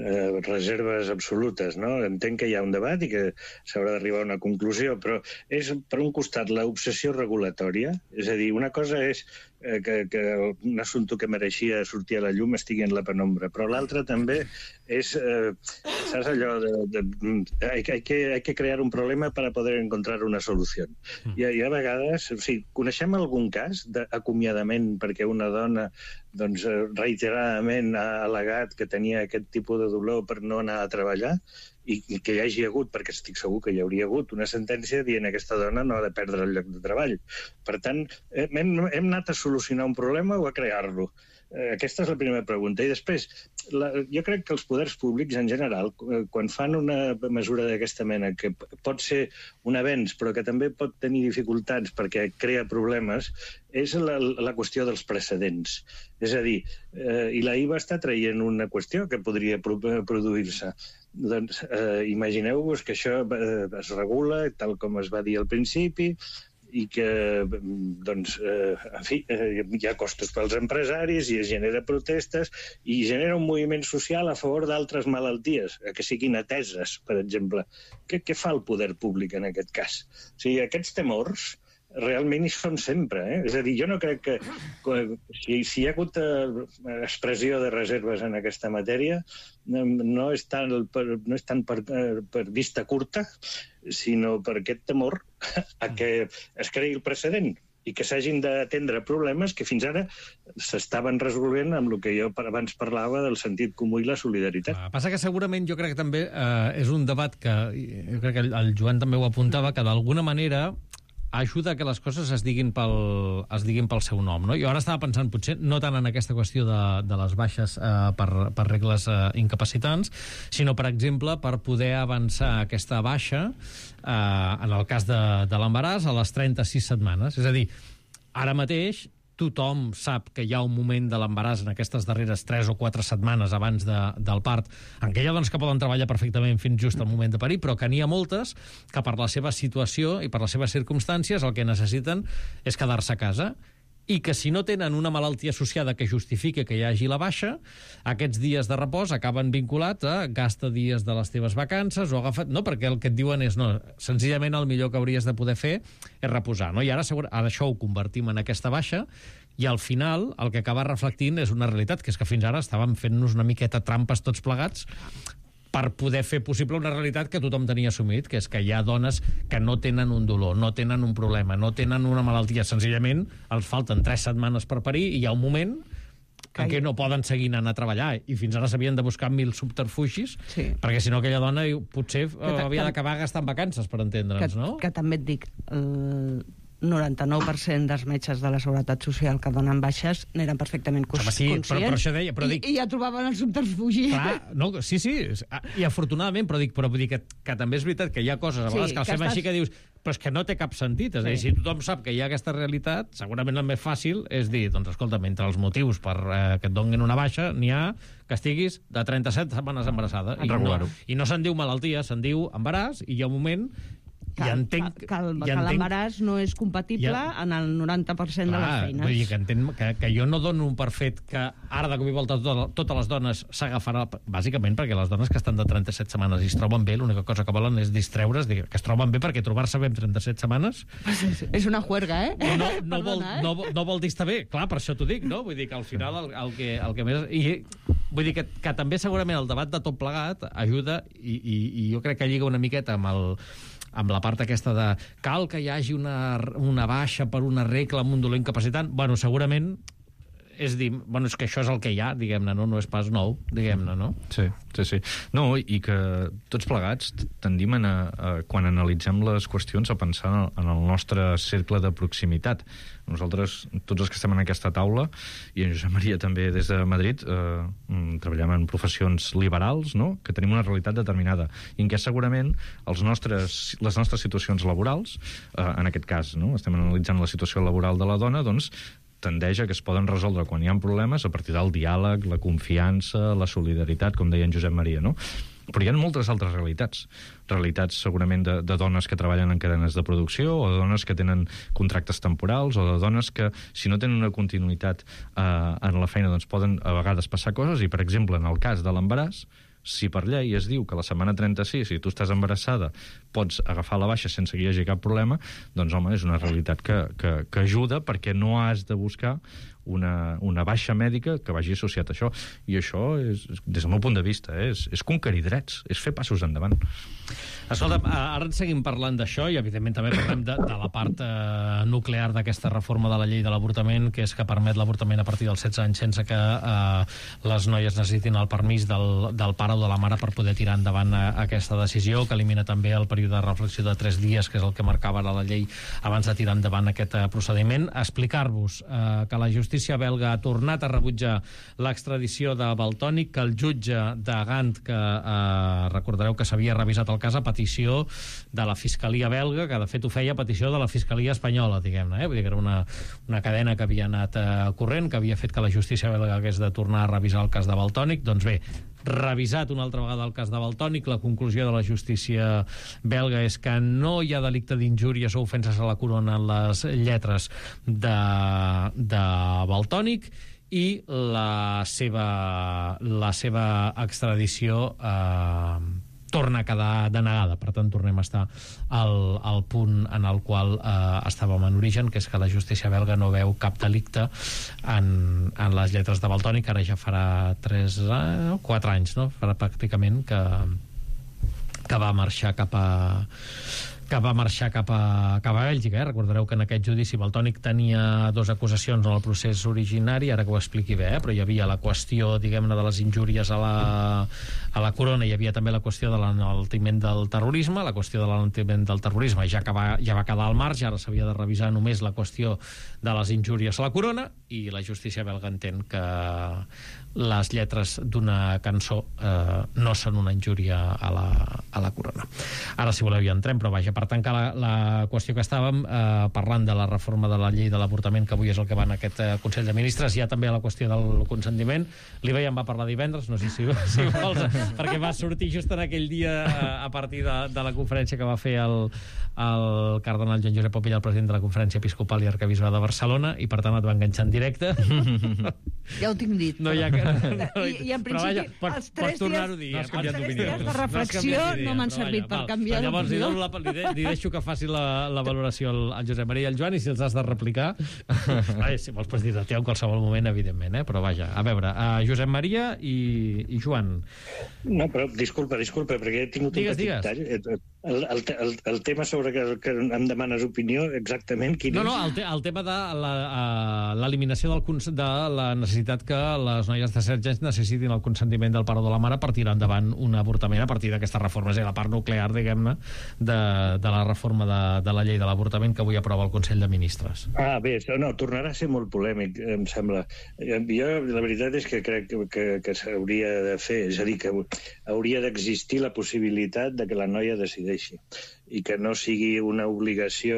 reserves absolutes, no? Entenc que hi ha un debat i que s'haurà d'arribar a una conclusió, però és, per un costat, l'obsessió regulatòria, és a dir, una cosa és eh, que, que un assumpte que mereixia sortir a la llum estigui en la penombra, però l'altra també és, eh, saps allò de, de, de hay, hay, que, hay que crear un problema para poder encontrar una solució. Mm. I, I a vegades, o sigui, coneixem algun cas d'acomiadament perquè una dona doncs, reiteradament ha al·legat que tenia aquest tipus de dolor per no anar a treballar i, i que hi hagi hagut, perquè estic segur que hi hauria hagut una sentència dient que aquesta dona no ha de perdre el lloc de treball. Per tant, hem, hem anat a solucionar un problema o a crear-lo? Aquesta és la primera pregunta. I després, la, jo crec que els poders públics en general, quan fan una mesura d'aquesta mena, que pot ser un avenç, però que també pot tenir dificultats perquè crea problemes, és la, la qüestió dels precedents. És a dir, eh, i la I V A està traient una qüestió que podria produir-se. Doncs eh, imagineu-vos que això eh, es regula, tal com es va dir al principi, i que, doncs, eh, en fi, eh, hi ha costos pels empresaris i es genera protestes i genera un moviment social a favor d'altres malalties, que siguin ateses, per exemple. Què, què fa el poder públic en aquest cas? O sigui, aquests temors realment hi són sempre, eh? És a dir, jo no crec que, que si, si hi ha hagut eh, expressió de reserves en aquesta matèria, no, no és tant, per, no és tant per, per vista curta, sinó per aquest temor a que es creï el precedent i que s'hagin d'atendre problemes que fins ara s'estaven resolvent amb el que jo abans parlava del sentit comú i la solidaritat. Ah, passa que segurament jo crec que també eh, és un debat que, jo crec que el Joan també ho apuntava, que d'alguna manera ajuda que les coses es diguin pel, es diguin pel seu nom, no? Jo ara estava pensant, potser, no tant en aquesta qüestió de, de les baixes eh, per, per regles eh, incapacitants, sinó, per exemple, per poder avançar aquesta baixa, eh, en el cas de, de l'embaràs, a les trenta-sis setmanes. És a dir, ara mateix tothom sap que hi ha un moment de l'embaràs en aquestes darreres tres o quatre setmanes abans de, del part, en què hi ha dones que poden treballar perfectament fins just al moment de parir, però que n'hi ha moltes que per la seva situació i per les seves circumstàncies el que necessiten és quedar-se a casa i que si no tenen una malaltia associada que justifiqui que hi hagi la baixa, aquests dies de repòs acaben vinculats a gasta dies de les teves vacances o agafa't... No, perquè el que et diuen és, no, senzillament el millor que hauries de poder fer és reposar, no? I ara, ara això ho convertim en aquesta baixa i al final el que acaba reflectint és una realitat, que és que fins ara estàvem fent-nos una miqueta trampes tots plegats per poder fer possible una realitat que tothom tenia assumit, que és que hi ha dones que no tenen un dolor, no tenen un problema, no tenen una malaltia, senzillament els falten tres setmanes per parir i hi ha un moment en què no poden seguir anant a treballar i fins ara s'havien de buscar mil subterfugis, sí, perquè si no aquella dona potser que, havia d'acabar gastant vacances, per entendre'ns, no? Que també et dic, el noranta-nou per cent dels metges de la Seguretat Social que donen baixes n'eren perfectament cons sí, conscients però, però això deia, però dic, i, i ja trobaven el subterfugi. Clar, no, sí, sí, i afortunadament, però dic, però vull dir que, que també és veritat que hi ha coses a vegades sí, que els fem estàs... així que dius, però és que no té cap sentit. És sí. a dir, si tothom sap que hi ha aquesta realitat, segurament el més fàcil és dir, doncs escolta, entre els motius per eh, que et donin una baixa, n'hi ha que estiguis de trenta-set setmanes embarassada. I no, i no se'n diu malaltia, se'n diu embaràs, i hi ha un moment... Que, ja entenc, que, que, el, ja que l'embaràs no és compatible ja, en el noranta per cent clar, de les feines. Vull dir que, entenc, que, que jo no dono per fet que ara de cop i volta totes les dones s'agafaran, bàsicament perquè les dones que estan de trenta-set setmanes i es troben bé, l'única cosa que volen és distreure's, que es troben bé perquè trobar-se bé en trenta-set setmanes... És una juerga, eh? No, no, no, vol, eh? no, no vol dir estar bé, clar, per això t'ho dic, no? Vull dir que al final el, el, que, el que més... I, vull dir que, que també segurament el debat de tot plegat ajuda i, i, i jo crec que lliga una miqueta amb el... amb la part aquesta de cal que hi hagi una, una baixa per una regla amb un dolor incapacitant, bueno, segurament és dir, bueno, és que això és el que hi ha, diguem-ne, no? No és pas nou, diguem-ne, no? Sí, sí, sí. No, i que tots plegats tendim a, a, quan analitzem les qüestions, a pensar en el nostre cercle de proximitat. Nosaltres, tots els que estem en aquesta taula, i en Josep Maria també des de Madrid, eh, treballem en professions liberals, no?, que tenim una realitat determinada, i en què segurament els nostres, les nostres situacions laborals, eh, en aquest cas, no?, estem analitzant la situació laboral de la dona, doncs tendeix a que es poden resoldre quan hi ha problemes a partir del diàleg, la confiança, la solidaritat, com deia en Josep Maria, no? Però hi ha moltes altres realitats. Realitats segurament de, de dones que treballen en cadenes de producció, o de dones que tenen contractes temporals, o de dones que, si no tenen una continuïtat eh, en la feina, doncs poden a vegades passar coses, i, per exemple, en el cas de l'embaràs, si per llei es diu que a la setmana trenta-sis, si tu estàs embarassada, pots agafar la baixa sense que hi hagi cap problema, doncs, home, és una realitat que, que, que ajuda, perquè no has de buscar una, una baixa mèdica que vagi associat a això. I això, és, des del meu punt de vista, eh, és, és conquerir drets, és fer passos endavant. Escolta, ara en seguim parlant d'això, i evidentment també parlem de, de la part eh, nuclear d'aquesta reforma de la llei de l'avortament, que és que permet l'avortament a partir dels setze anys sense que eh, les noies necessitin el permís del, del pare o de la mare per poder tirar endavant a, a aquesta decisió, que elimina també el període de reflexió de tres dies, que és el que marcava ara la llei abans de tirar endavant aquest eh, procediment. Explicar-vos eh, que la justícia belga ha tornat a rebutjar l'extradició de Valtònyc, que el jutge de Gant, que eh, recordareu que s'havia revisat el cas a petició de la Fiscalia belga, que de fet ho feia a petició de la Fiscalia espanyola, diguem-ne, eh? Vull dir que era una, una cadena que havia anat eh, corrent, que havia fet que la justícia belga hagués de tornar a revisar el cas de Valtònyc. Doncs bé, revisat una altra vegada el cas de Valtònyc, la conclusió de la justícia belga és que no hi ha delicte d'injúries o ofenses a la corona en les lletres de, de Valtònyc, i la seva, la seva extradició eh, torna a quedar denegada. Per tant, tornem a estar al, al punt en el qual eh, estàvem en origen, que és que la justícia belga no veu cap delicte en, en les lletres de Valtònyc. Ara ja farà tres, eh, quatre anys, no? Farà pràcticament que, que va marxar cap a que va marxar cap a, cap a Bèlgica. Eh? Recordareu que en aquest judici Valtònyc tenia dues acusacions en el procés originari, ara que ho expliqui bé, eh? Però hi havia la qüestió, diguem-ne, de les injúries a la, a la corona, hi havia també la qüestió de l'enaltiment del terrorisme. La qüestió de l'enaltiment del terrorisme ja, que va, ja va quedar al marge, ara s'havia de revisar només la qüestió de les injúries a la corona, i la justícia belga entén que les lletres d'una cançó eh, no són una injúria a la, a la corona. Ara, si voleu, hi entrem, però vaja, per tancar la, la qüestió que estàvem eh, parlant de la reforma de la llei de l'avortament, que avui és el que va en aquest eh, Consell de Ministres. Hi ha també la qüestió del consentiment. L'Iva ja en va parlar divendres, no sé si, si vols, perquè va sortir just en aquell dia eh, a partir de, de la conferència que va fer el, el cardenal Joan Josep Opella, el president de la Conferència Episcopal i Arquebisbe de Barcelona, i per tant et va enganxar en directe. Ja ho tinc dit. No hi ha que... No, I, I en principi, vaja, pot, els tres dies, dir, no els tres dies de reflexió no, no m'han servit per canviar d'opinió. Llavors li, d'opinió. la, li, de, li deixo que faci la, la valoració al, al Josep Maria i al Joan, i si els has de replicar, ai, si vols pots dir de teu en qualsevol moment, evidentment, eh? Però vaja, a veure, uh, Josep Maria i, i Joan. No, però disculpa, disculpa, perquè he tingut digues, un petit digues. tall. El, el, el, el tema sobre que, que em demanes opinió, exactament quin no, és? No, el, te, el tema de l'eliminació del, de la necessitat que les noies de setze anys necessitin el consentiment del pare o de la mare per tirar endavant un avortament a partir d'aquesta reforma. És a dir, la part nuclear, diguem-ne, de, de la reforma de, de la llei de l'avortament que avui aprova el Consell de Ministres. Ah, bé, no, tornarà a ser molt polèmic, em sembla. Jo, la veritat és que crec que, que, que s'hauria de fer, és a dir, que hauria d'existir la possibilitat de que la noia decideixi i que no sigui una obligació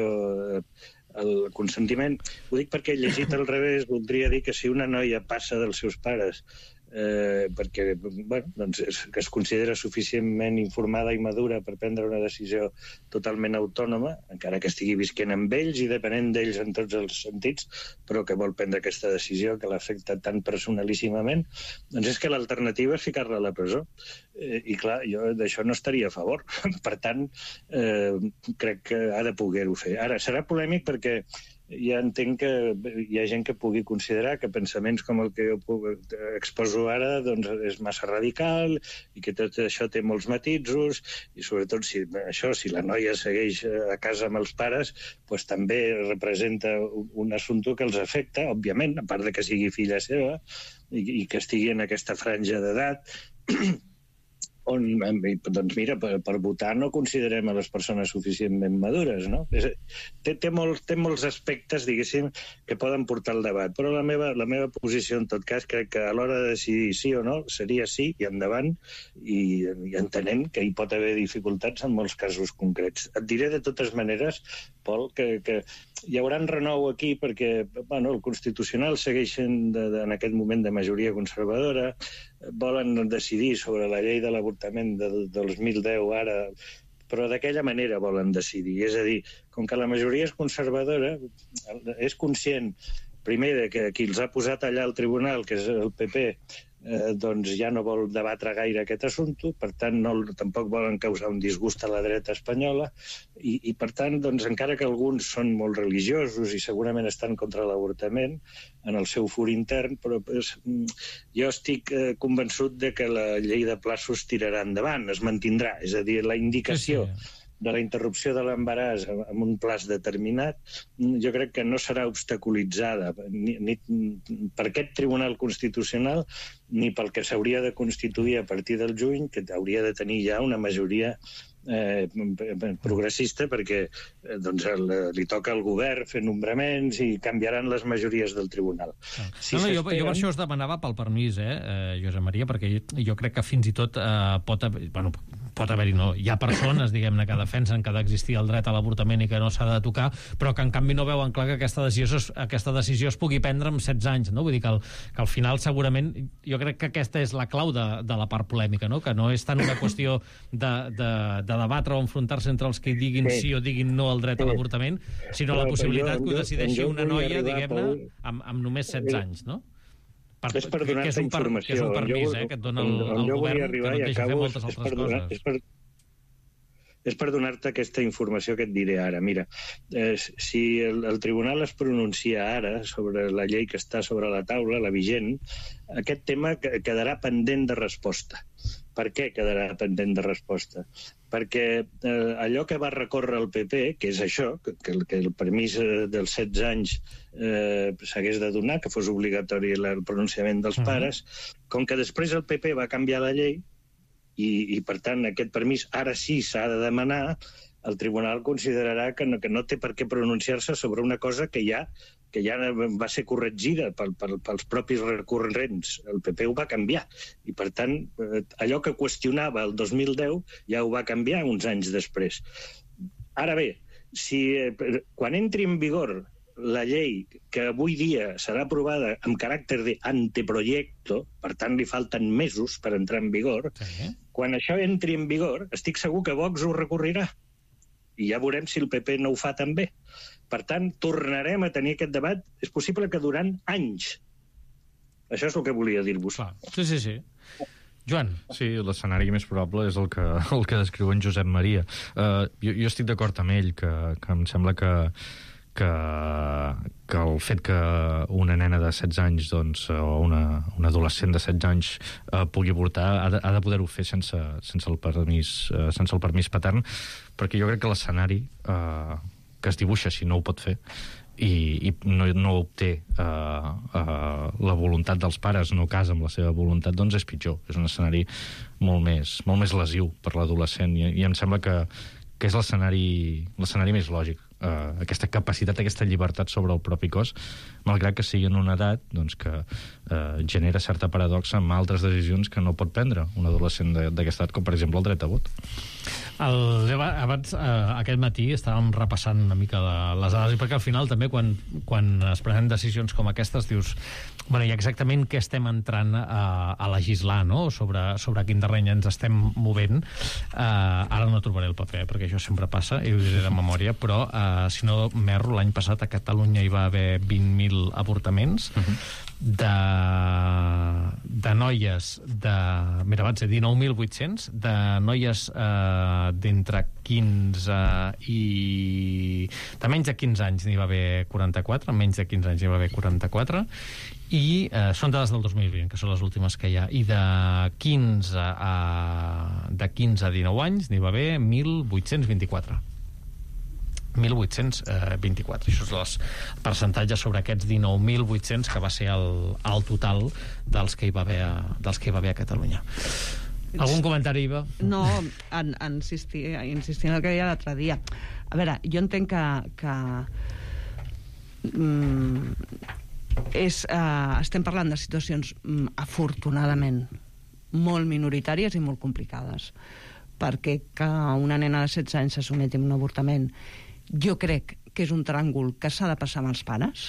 el consentiment. Ho dic perquè llegit al revés voldria dir que si una noia passa dels seus pares eh, perquè bueno, doncs es, que es considera suficientment informada i madura per prendre una decisió totalment autònoma, encara que estigui visquent amb ells i depenent d'ells en tots els sentits, però que vol prendre aquesta decisió que l'afecta tan personalíssimament, doncs és que l'alternativa és ficar-la a la presó. Eh, I clar, jo d'això no estaria a favor. Per tant, eh, crec que ha de poder-ho fer. Ara, serà polèmic perquè ja entenc que hi ha gent que pugui considerar que pensaments com el que jo puc, exposo ara doncs és massa radical i que tot això té molts matisos i sobretot si això, si la noia segueix a casa amb els pares, doncs també representa un assumpte que els afecta, òbviament, a part de que sigui filla seva i, i que estigui en aquesta franja d'edat on, doncs mira, per, per votar no considerem a les persones suficientment madures, no? És, té, té, molt, té molts aspectes, diguéssim, que poden portar al debat, però la meva, la meva posició, en tot cas, crec que a l'hora de decidir sí o no, seria sí i endavant, i, i entenent que hi pot haver dificultats en molts casos concrets. Et diré de totes maneres, Pol, que, que hi haurà renou aquí perquè bueno, el Constitucional segueixen de, de, en aquest moment de majoria conservadora, volen decidir sobre la llei de l'avortament del dos mil deu ara, però d'aquella manera volen decidir. És a dir, com que la majoria és conservadora, és conscient, primer, de que qui els ha posat allà al tribunal, que és el P P, eh, doncs ja no vol debatre gaire aquest assumpte, per tant, no, tampoc volen causar un disgust a la dreta espanyola, i, i per tant, doncs, encara que alguns són molt religiosos i segurament estan contra l'avortament en el seu fur intern, però pues, jo estic eh, convençut de que la llei de plaços tirarà endavant, es mantindrà, és a dir, la indicació sí, sí. de la interrupció de l'embaràs amb un plaç determinat, jo crec que no serà obstaculitzada ni, ni per aquest Tribunal Constitucional ni pel que s'hauria de constituir a partir del juny, que hauria de tenir ja una majoria eh, progressista, perquè eh, doncs, el, li toca al govern fer nombraments i canviaran les majories del tribunal. Ah. Si no, no, jo, jo per això us demanava pel permís, eh, eh, Josep Maria, perquè jo, jo crec que fins i tot eh, pot haver... Bueno, pot haver-hi, no. Hi ha persones, diguem-ne, que defensen que ha d'existir el dret a l'avortament i que no s'ha de tocar, però que en canvi no veuen clar que aquesta decisió, aquesta decisió es pugui prendre amb setze anys, no? Vull dir que al, que al final segurament, jo crec que aquesta és la clau de, de la part polèmica, no? Que no és tant una qüestió de, de, de debatre o enfrontar-se entre els que diguin sí, sí o diguin no al dret a l'avortament, sinó però, la possibilitat jo, que ho decideixi jo, una noia, diguem-ne, amb, amb només setze anys, no? Per, és per donar-te informació. Que és un permís, eh, que et dona el, el govern, que no et deixa fer moltes altres donar, coses. És per, és per donar-te aquesta informació que et diré ara. Mira, eh, si el, el tribunal es pronuncia ara sobre la llei que està sobre la taula, la vigent, aquest tema quedarà pendent de resposta. Per què quedarà pendent de resposta? Perquè eh, allò que va recórrer el P P, que és això, que, que, que el permís eh, dels setze anys eh, s'hagués de donar, que fos obligatori el pronunciament dels uh-huh. pares, com que després el P P va canviar la llei i, i per tant, aquest permís ara sí s'ha de demanar, el tribunal considerarà que no, que no té per què pronunciar-se sobre una cosa que ja que ja va ser corregida pel, pel, pels propis recurrents. El P P ho va canviar. I, per tant, allò que qüestionava el dos mil deu ja ho va canviar uns anys després. Ara bé, si, quan entri en vigor la llei que avui dia serà aprovada amb caràcter d'anteprojecte, per tant, li falten mesos per entrar en vigor, sí. Quan això entri en vigor, estic segur que Vox ho recorrirà. I ja veurem si el P P no ho fa també. Per tant, tornarem a tenir aquest debat. És possible que durant anys. Això és el que volia dir-vos. Sí, sí, sí. Joan. Sí, l'escenari més probable és el que, el que descriu en Josep Maria. Uh, jo, jo estic d'acord amb ell, que, que em sembla que, que, que el fet que una nena de setze anys doncs, o una, una adolescent de setze anys uh, pugui avortar ha de, ha de poder-ho fer sense, sense, el permís, uh, sense el permís patern, perquè jo crec que l'escenari uh, que es dibuixa si no ho pot fer i, i no, no obté uh, uh, la voluntat dels pares, no casa amb la seva voluntat, doncs és pitjor. És un escenari molt més, molt més lesiu per l'adolescent i, i em sembla que, que és l'escenari l'escenari més lògic. Uh, aquesta capacitat, aquesta llibertat sobre el propi cos, malgrat que sigui en una edat doncs, que uh, genera certa paradoxa amb altres decisions que no pot prendre un adolescent d'aquesta edat, com per exemple el dret a vot. El, abans, eh, aquest matí estàvem repassant una mica de, les dades, i perquè al final també quan, quan es prenen decisions com aquestes dius, bueno, i exactament què estem entrant a, a legislar, no? sobre, sobre quin terreny ens estem movent. Eh, ara no trobaré el paper, perquè això sempre passa, i ho diré de memòria, però eh, si no m'erro, l'any passat a Catalunya hi va haver vint mil avortaments, uh-huh. de, de noies de... Mira, van ser dinou mil vuit-cents, de noies eh, d'entre quinze i... De menys de quinze anys n'hi va haver quaranta-quatre, menys de quinze anys n'hi va haver quaranta-quatre, i eh, són dades del dos mil vint, que són les últimes que hi ha, i de quinze a, de quinze a dinou anys n'hi va haver mil vuit-cents vint-i-quatre. mil vuit-cents vint-i-quatre. Això és el percentatge sobre aquests dinou mil vuit-cents, que va ser el, el total dels que hi va haver a, dels que hi va haver a Catalunya. Algun comentari, Iva? No, en, en insistir, insistir en el que deia l'altre dia. A veure, jo entenc que... que mm, és, uh, estem parlant de situacions, mm, afortunadament, molt minoritàries i molt complicades. Perquè que una nena de setze anys se sotmeti a un avortament, jo crec que és un tràngol que s'ha de passar amb els pares,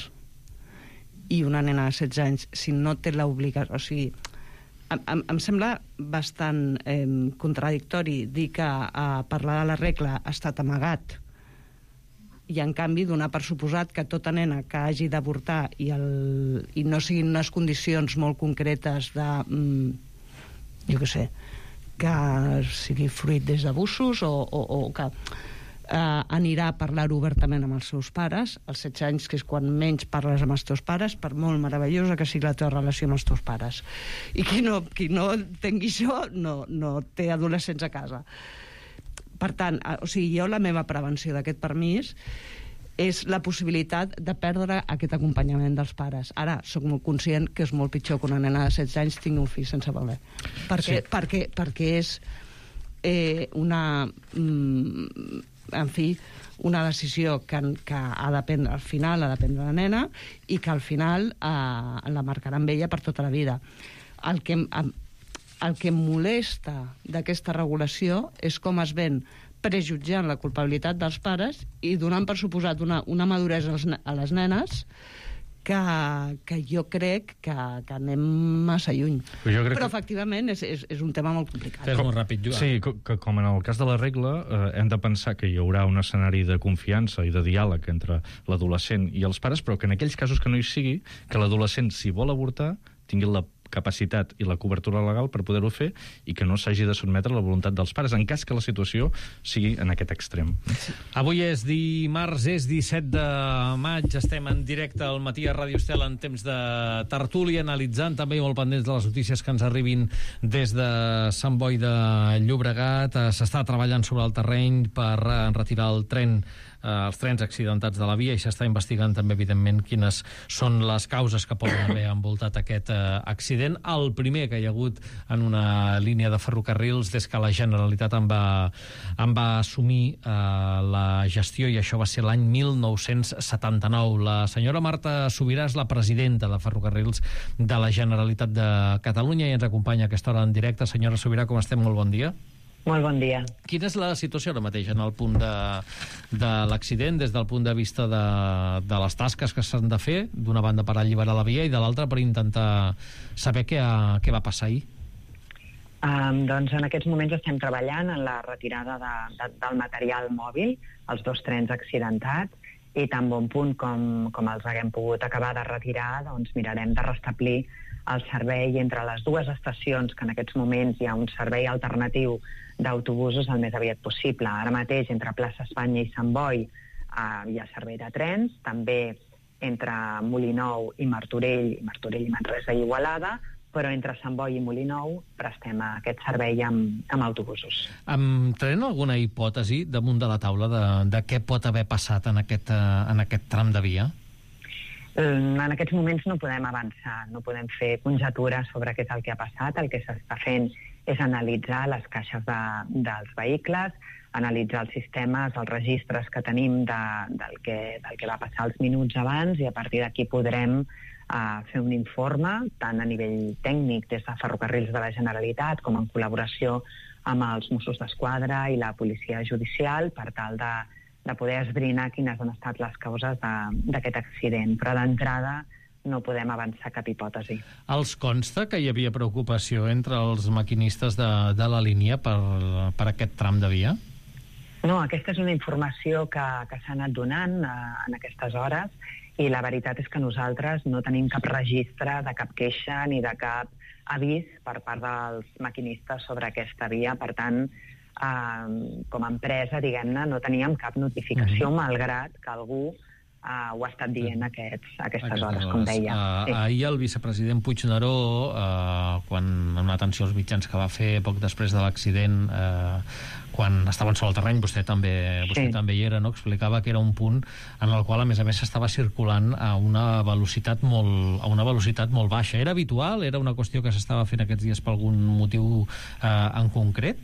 i una nena de setze anys, si no té l'obligació... O sigui, em, em, em sembla bastant eh, contradictori dir que eh, parlar de la regla ha estat amagat, i en canvi donar per suposat que tota nena que hagi d'avortar i, el, i no siguin unes condicions molt concretes de, mm, jo què sé, que sigui fruit des d'abusos o, o, o que eh, anirà a parlar obertament amb els seus pares als setze anys, que és quan menys parles amb els teus pares, per molt meravellosa que sigui la teva relació amb els teus pares. I qui no, qui no tingui això no, no té adolescents a casa. Per tant, o sigui, jo la meva prevenció d'aquest permís és la possibilitat de perdre aquest acompanyament dels pares. Ara, sóc molt conscient que és molt pitjor que una nena de setze anys tingui un fill sense voler. Perquè, sí. perquè, perquè és eh, una... Mm, en fi, una decisió que, que ha de prendre, al final ha de prendre la nena, i que al final eh, la marcarà amb ella per tota la vida. El que... Eh, El que em molesta d'aquesta regulació és com es ven prejutjant la culpabilitat dels pares i donant per suposat una, una maduresa a les nenes que, que jo crec que, que anem massa lluny. Però, Però que... efectivament, és, és, és un tema molt complicat. És molt ràpid, Joan. Sí, que, que com en el cas de la regla, eh, hem de pensar que hi haurà un escenari de confiança i de diàleg entre l'adolescent i els pares, però que en aquells casos que no hi sigui, que l'adolescent, si vol avortar, tingui la capacitat i la cobertura legal per poder-ho fer i que no s'hagi de sotmetre a la voluntat dels pares, en cas que la situació sigui en aquest extrem. Avui és dimarts, és disset de maig, estem en directe al matí a Ràdio Estel en temps de tertúlia, analitzant també molt pendents de les notícies que ens arribin des de Sant Boi de Llobregat. S'està treballant sobre el terreny per retirar el tren els trens accidentats de la via i s'està investigant també, evidentment, quines són les causes que poden haver envoltat aquest eh, accident. El primer que hi ha hagut en una línia de ferrocarrils des que la Generalitat en va, en va assumir eh, la gestió, i això va ser l'any mil nou-cents setanta-nou. La senyora Marta Subirà és la presidenta de Ferrocarrils de la Generalitat de Catalunya i ens acompanya a aquesta hora en directe. Senyora Subirà, com estem? Molt bon dia. Molt bon dia. Quina és la situació ara mateix en el punt de, de l'accident, des del punt de vista de, de les tasques que s'han de fer, d'una banda per alliberar la via i de l'altra per intentar saber què, ha, què va passar ahir? Um, doncs en aquests moments estem treballant en la retirada de, de, del material mòbil, els dos trens accidentats, i tan bon punt com, com els haguem pogut acabar de retirar, doncs mirarem de restablir el servei entre les dues estacions, que en aquests moments hi ha un servei alternatiu d'autobusos el més aviat possible. Ara mateix, entre Plaça Espanya i Sant Boi eh, hi ha servei de trens, també entre Molinou i Martorell, i Martorell i Manresa i Igualada, però entre Sant Boi i Molinou prestem aquest servei amb, amb autobusos. Em tenen alguna hipòtesi damunt de la taula de, de què pot haver passat en aquest, en aquest tram de via? En aquests moments no podem avançar, no podem fer conjectures sobre què és el que ha passat. El que s'està fent és analitzar les caixes de, dels vehicles, analitzar els sistemes, els registres que tenim de, del, que, del que va passar els minuts abans, i a partir d'aquí podrem uh, fer un informe, tant a nivell tècnic des de Ferrocarrils de la Generalitat com en col·laboració amb els Mossos d'Esquadra i la Policia Judicial, per tal de de poder esbrinar quines han estat les causes d'aquest accident. Però d'entrada no podem avançar cap hipòtesi. Els consta que hi havia preocupació entre els maquinistes de, de la línia per, per aquest tram de via? No, aquesta és una informació que, que s'ha anat donant eh, en aquestes hores, i la veritat és que nosaltres no tenim cap registre de cap queixa ni de cap avís per part dels maquinistes sobre aquesta via. Per tant, eh, com a empresa, diguem-ne, no teníem cap notificació, mm-hmm. malgrat que algú eh, ho ha estat dient aquests, aquestes, aquestes hores, com deia. Uh, sí. Ahir el vicepresident Puigneró, uh, quan en una atenció als mitjans que va fer poc després de l'accident, uh, quan estaven sobre el terreny, vostè també, vostè sí. també hi era, no? Explicava que era un punt en el qual, a més a més, s'estava circulant a una velocitat molt, a una velocitat molt baixa. Era habitual? Era una qüestió que s'estava fent aquests dies per algun motiu eh, en concret?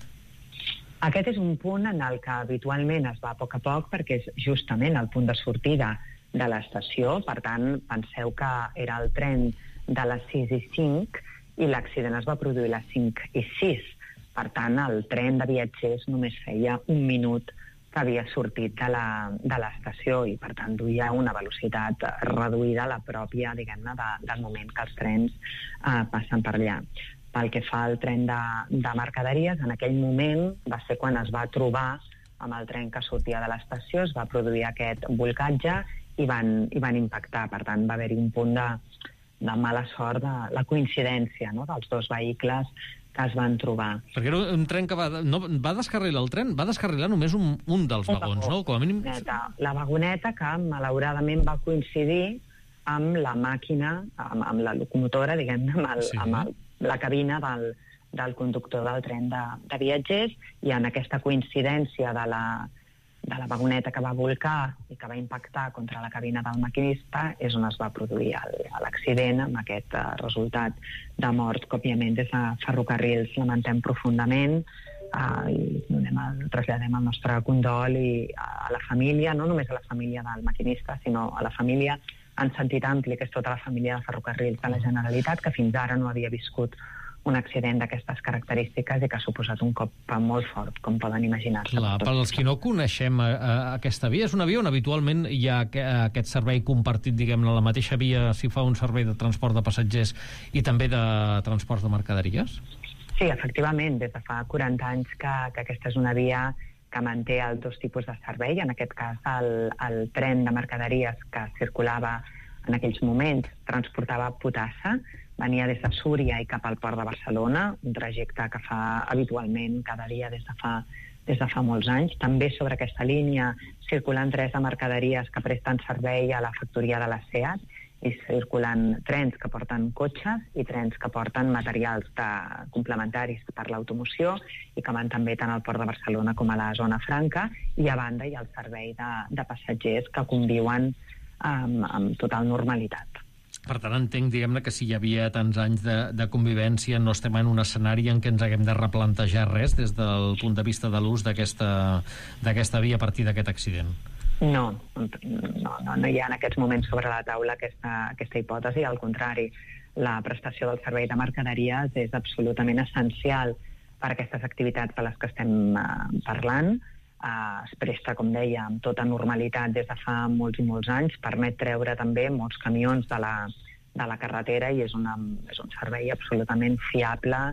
Aquest és un punt en el que habitualment es va a poc a poc, perquè és justament el punt de sortida de l'estació. Per tant, penseu que era el tren de les sis i cinc i l'accident es va produir a les cinc i sis. Per tant, el tren de viatgers només feia un minut que havia sortit de la, de l'estació i, per tant, duia una velocitat reduïda a la pròpia, diguem-ne, de, del moment que els trens eh, passen per allà. Pel que fa al tren de, de mercaderies, en aquell moment va ser quan es va trobar amb el tren que sortia de l'estació, es va produir aquest bolcatge i van, i van impactar. Per tant, va haver-hi un punt de, de mala sort, de la coincidència, no?, dels dos vehicles que es van trobar. Perquè era un tren que va... No, va descarrilar el tren? Va descarrilar només un, un dels un vagons, vagó, no? Com a mínim... La vagoneta que, malauradament, va coincidir amb la màquina, amb, amb la locomotora, diguem-ne, amb, el, sí. amb el, la cabina del, del conductor del tren de, de viatgers, i en aquesta coincidència de la, de la vagoneta que va volcar i que va impactar contra la cabina del maquinista és on es va produir l'accident, amb aquest uh, resultat de mort que, òbviament, des de Ferrocarrils lamentem profundament uh, i donem el, traslladem el nostre condol i a, a la família, no només a la família del maquinista, sinó a la família en sentit ampli, que és tota la família de Ferrocarrils de la Generalitat, que fins ara no havia viscut un accident d'aquestes característiques i que ha suposat un cop molt fort, com poden imaginar-se. Clar, per als qui no coneixem a, a, aquesta via, és una via on habitualment hi ha que, a, aquest servei compartit, diguem-ne, la mateixa via si fa un servei de transport de passatgers i també de transport de mercaderies? Sí, efectivament, des de fa quaranta anys que, que aquesta és una via que manté els dos tipus de servei. En aquest cas, el, el tren de mercaderies que circulava en aquells moments transportava potassa, venia des de Súria i cap al port de Barcelona, un trajecte que fa habitualment cada dia des de fa, des de fa molts anys. També sobre aquesta línia circulen trens de mercaderies que presten servei a la factoria de la SEAT i circulen trens que porten cotxes i trens que porten materials de, complementaris per l'automoció i que van també tant al port de Barcelona com a la zona franca, i a banda hi ha el servei de, de passatgers que conviuen amb, amb total normalitat. Per tant, entenc, diguem-ne, que si hi havia tants anys de, de convivència no estem en un escenari en què ens haguem de replantejar res des del punt de vista de l'ús d'aquesta d'aquesta via a partir d'aquest accident. No, no, no, no hi ha en aquests moments sobre la taula aquesta, aquesta hipòtesi. Al contrari, la prestació del servei de mercaderies és absolutament essencial per a aquestes activitats per les que estem uh, parlant. Uh, es presta, com deia, amb tota normalitat des de fa molts i molts anys, permet treure també molts camions de la, de la carretera i és, una, és un servei absolutament fiable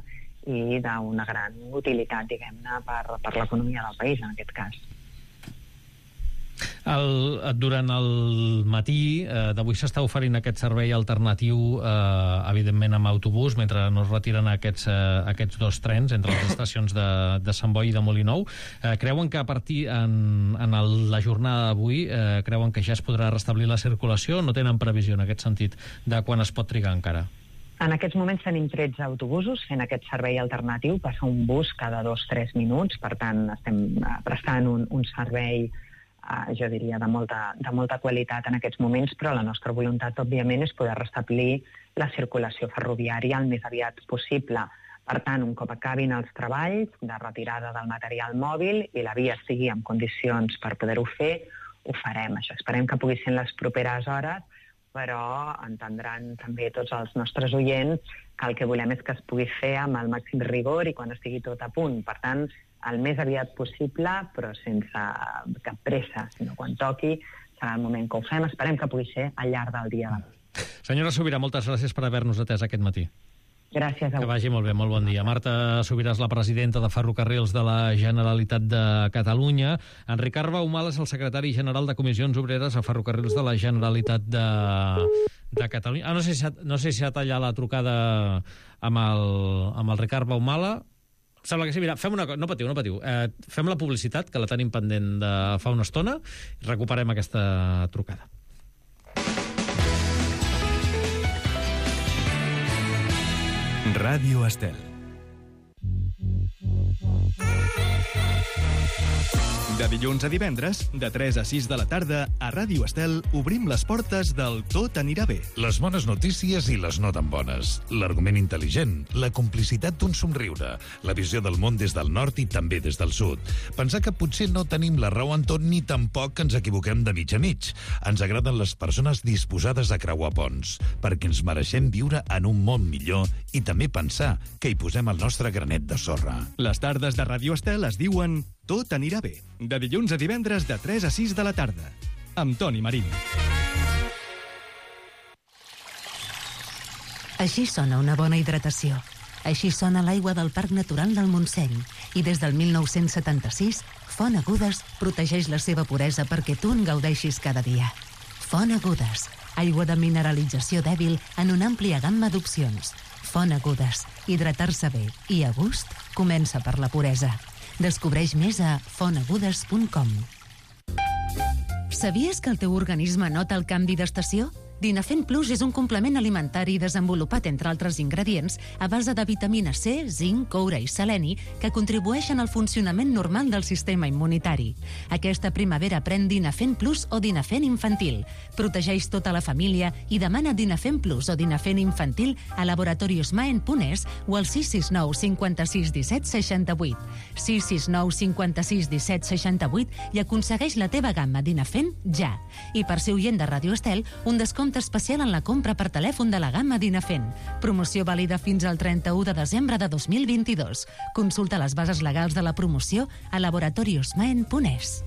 i d'una gran utilitat, diguem-ne, per, per l'economia del país, en aquest cas. El, durant el matí eh, d'avui s'està oferint aquest servei alternatiu, eh, evidentment amb autobús, mentre no es retiren aquests, eh, aquests dos trens entre les estacions de, de Sant Boi i de Molinou. Eh, creuen que a partir en, en el, la jornada d'avui eh, creuen que ja es podrà restablir la circulació o no tenen previsió en aquest sentit de quan es pot trigar encara? En aquests moments tenim tretze autobusos fent aquest servei alternatiu. Passa un bus cada dos o tres minuts, per tant estem prestant un, un servei Uh, jo diria, de molta, de molta qualitat en aquests moments, però la nostra voluntat, òbviament, és poder restablir la circulació ferroviària el més aviat possible. Per tant, un cop acabin els treballs de retirada del material mòbil i la via estigui en condicions per poder-ho fer, ho farem. Això esperem que pugui ser en les properes hores, però entendran també tots els nostres oients que el que volem és que es pugui fer amb el màxim rigor i quan estigui tot a punt. Per tant, el més aviat possible, però sense cap pressa, sinó quan toqui serà el moment que ho fem. Esperem que pugui ser al llarg del dia. Senyora Subirà, moltes gràcies per haver-nos atès aquest matí. Gràcies a Que vagi molt bé, molt bon dia. Marta Subirà és la presidenta de Ferrocarrils de la Generalitat de Catalunya. En Ricard Baumala és el secretari general de Comissions Obreres a Ferrocarrils de la Generalitat de, de Catalunya. Ah, no sé si ha, no sé si ha tallat la trucada amb el, amb el Ricard Baumala. Sembla que sí. Mira, fem una cosa. No patiu, no patiu. Eh, fem la publicitat, que la tenim pendent de fa una estona, i recuperem aquesta trucada. Ràdio Estel. De dilluns a divendres, de tres a sis de la tarda, a Ràdio Estel obrim les portes del Tot anirà bé. Les bones notícies i les no tan bones. L'argument intel·ligent, la complicitat d'un somriure, la visió del món des del nord i també des del sud. Pensar que potser no tenim la raó en tot ni tampoc ens equivoquem de mig a mig. Ens agraden les persones disposades a creuar ponts, perquè ens mereixem viure en un món millor i també pensar que hi posem el nostre granet de sorra. Les tardes de Ràdio Estel es diuen Tot anirà bé. De dilluns a divendres de tres a sis de la tarda. Amb Toni Marín. Així sona una bona hidratació. Així sona l'aigua del Parc Natural del Montseny. I des del mil nou-cents setanta-sis, Font Agudes protegeix la seva puresa perquè tu en gaudeixis cada dia. Font Agudes. Aigua de mineralització dèbil en una àmplia gamma d'opcions. Font Agudes. Hidratar-se bé i a gust comença per la puresa. Descobreix més a font agudes punt com. Sabies que el teu organisme nota el canvi d'estació? Dinafent Plus és un complement alimentari desenvolupat, entre altres ingredients, a base de vitamina C, zinc, coure i seleni, que contribueixen al funcionament normal del sistema immunitari. Aquesta primavera pren Dinafent Plus o Dinafent Infantil. Protegeix tota la família i demana Dinafent Plus o Dinafent Infantil a laboratorios maen punt es o al sis sis nou cinquanta-sis disset seixanta-vuit. sis sis nou cinquanta-sis disset seixanta-vuit i aconsegueix la teva gamma Dinafent ja. I per ser oient de Ràdio Estel, un descompte especial en la compra per telèfon de la gamma Dinafent. Promoció vàlida fins al trenta-u de desembre de dos mil vint-i-dos. Consulta les bases legals de la promoció a laboratorios maen punt es.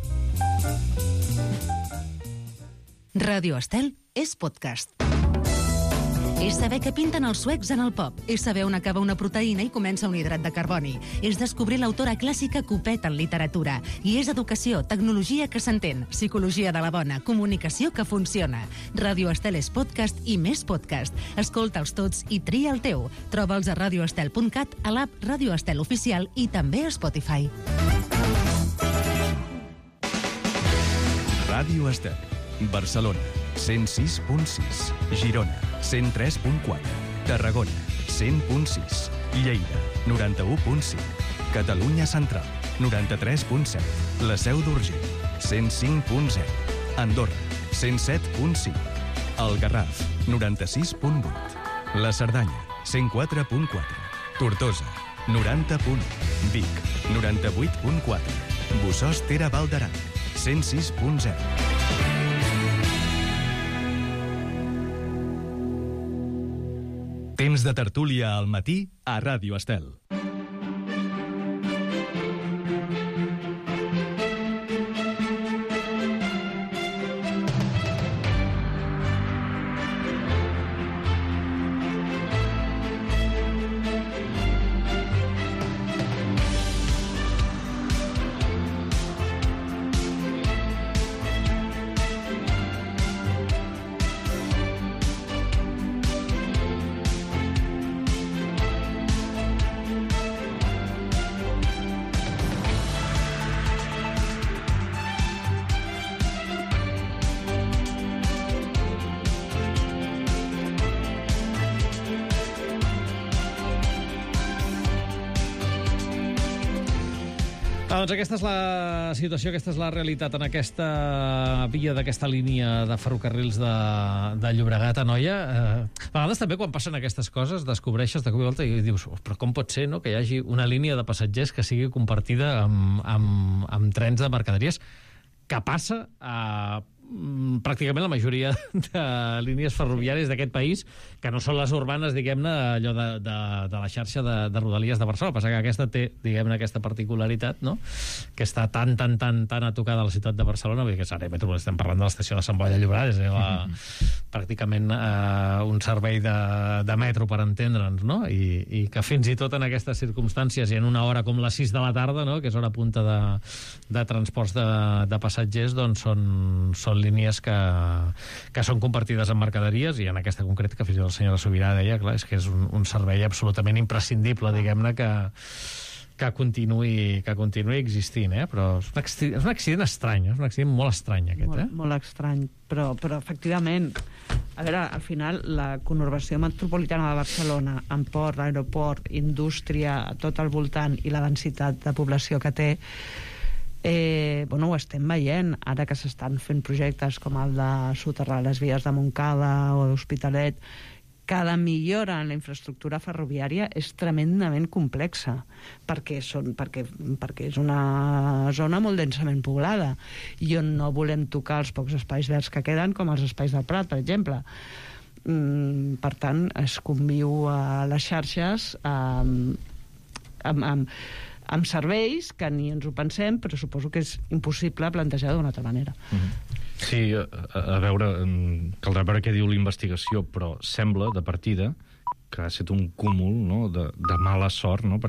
Ràdio Estel és podcast. És saber què pinten els suecs en el pop. És saber on acaba una proteïna i comença un hidrat de carboni. És descobrir l'autora clàssica Copet en literatura. I és educació, tecnologia que s'entén, psicologia de la bona, comunicació que funciona. Ràdio Estel és podcast i més podcast. Escolta'ls tots i tria el teu. Troba'ls a radio estel punt cat, a l'app Ràdio Estel Oficial i també a Spotify. Ràdio Estel. Barcelona, cent sis punt sis. Girona, cent tres punt quatre. Tarragona, cent punt sis. Lleida, noranta-u punt cinc. Catalunya Central, noranta-tres punt set. La Seu d'Urgell, cent cinc punt zero. Andorra, cent set punt cinc. El Garraf, noranta-sis punt vuit. La Cerdanya, cent quatre punt quatre. Tortosa, noranta punt u. Vic, noranta-vuit punt quatre. Bossòst Ter Val d'Aran, cent sis punt zero. Temps de tertúlia al matí a Ràdio Estel. Doncs aquesta és la situació, aquesta és la realitat en aquesta via d'aquesta línia de ferrocarrils de, de Llobregat a Noia. Eh, a vegades també quan passen aquestes coses descobreixes de cop i volta i dius, però com pot ser, no?, que hi hagi una línia de passatgers que sigui compartida amb, amb, amb trens de mercaderies, que passa a pràcticament la majoria de línies ferroviàries d'aquest país, que no són les urbanes, diguem-ne, allò de, de, de la xarxa de, de Rodalies de Barcelona. Passa que aquesta té, diguem-ne, aquesta particularitat, no?, que està tan, tan, tan, tan a tocar de la ciutat de Barcelona, vull dir que és àrea metropolitana, estem parlant de l'estació de Sant Boi de Llobregat, és la, mm-hmm. pràcticament eh, un servei de, de metro, per entendre'ns, no?, I, i que fins i tot en aquestes circumstàncies i en una hora com les sis de la tarda, no?, que és hora punta de, de transports de, de passatgers, doncs són, són línies que, que són compartides amb mercaderies, i en aquesta concret que fins i tot la senyora Subirà deia, clar, és que és un, un servei absolutament imprescindible, diguem-ne, que que continuï, que continuï existint, eh? Però és un accident, és un accident estrany, és un accident molt estrany, aquest, molt, eh? Molt estrany, però, però efectivament, a veure, al final, la conurbació metropolitana de Barcelona, amb port, aeroport, indústria, tot al voltant, i la densitat de població que té, eh, bueno, ho estem veient, ara que s'estan fent projectes com el de soterrar les vies de Montcada o d'Hospitalet. Cada millora en la infraestructura ferroviària és tremendament complexa, perquè, són, perquè, perquè és una zona molt densament poblada i on no volem tocar els pocs espais verds que queden, com els espais del Prat, per exemple. Mm, per tant, es conviu a les xarxes amb, amb, amb, amb serveis que ni ens ho pensem, però suposo que és impossible plantejar d'una altra manera. Mm-hmm. Sí, a, a veure, caldrà veure què diu la investigació, però sembla, de partida, que ha estat un cúmul, no?, de, de mala sort, no?,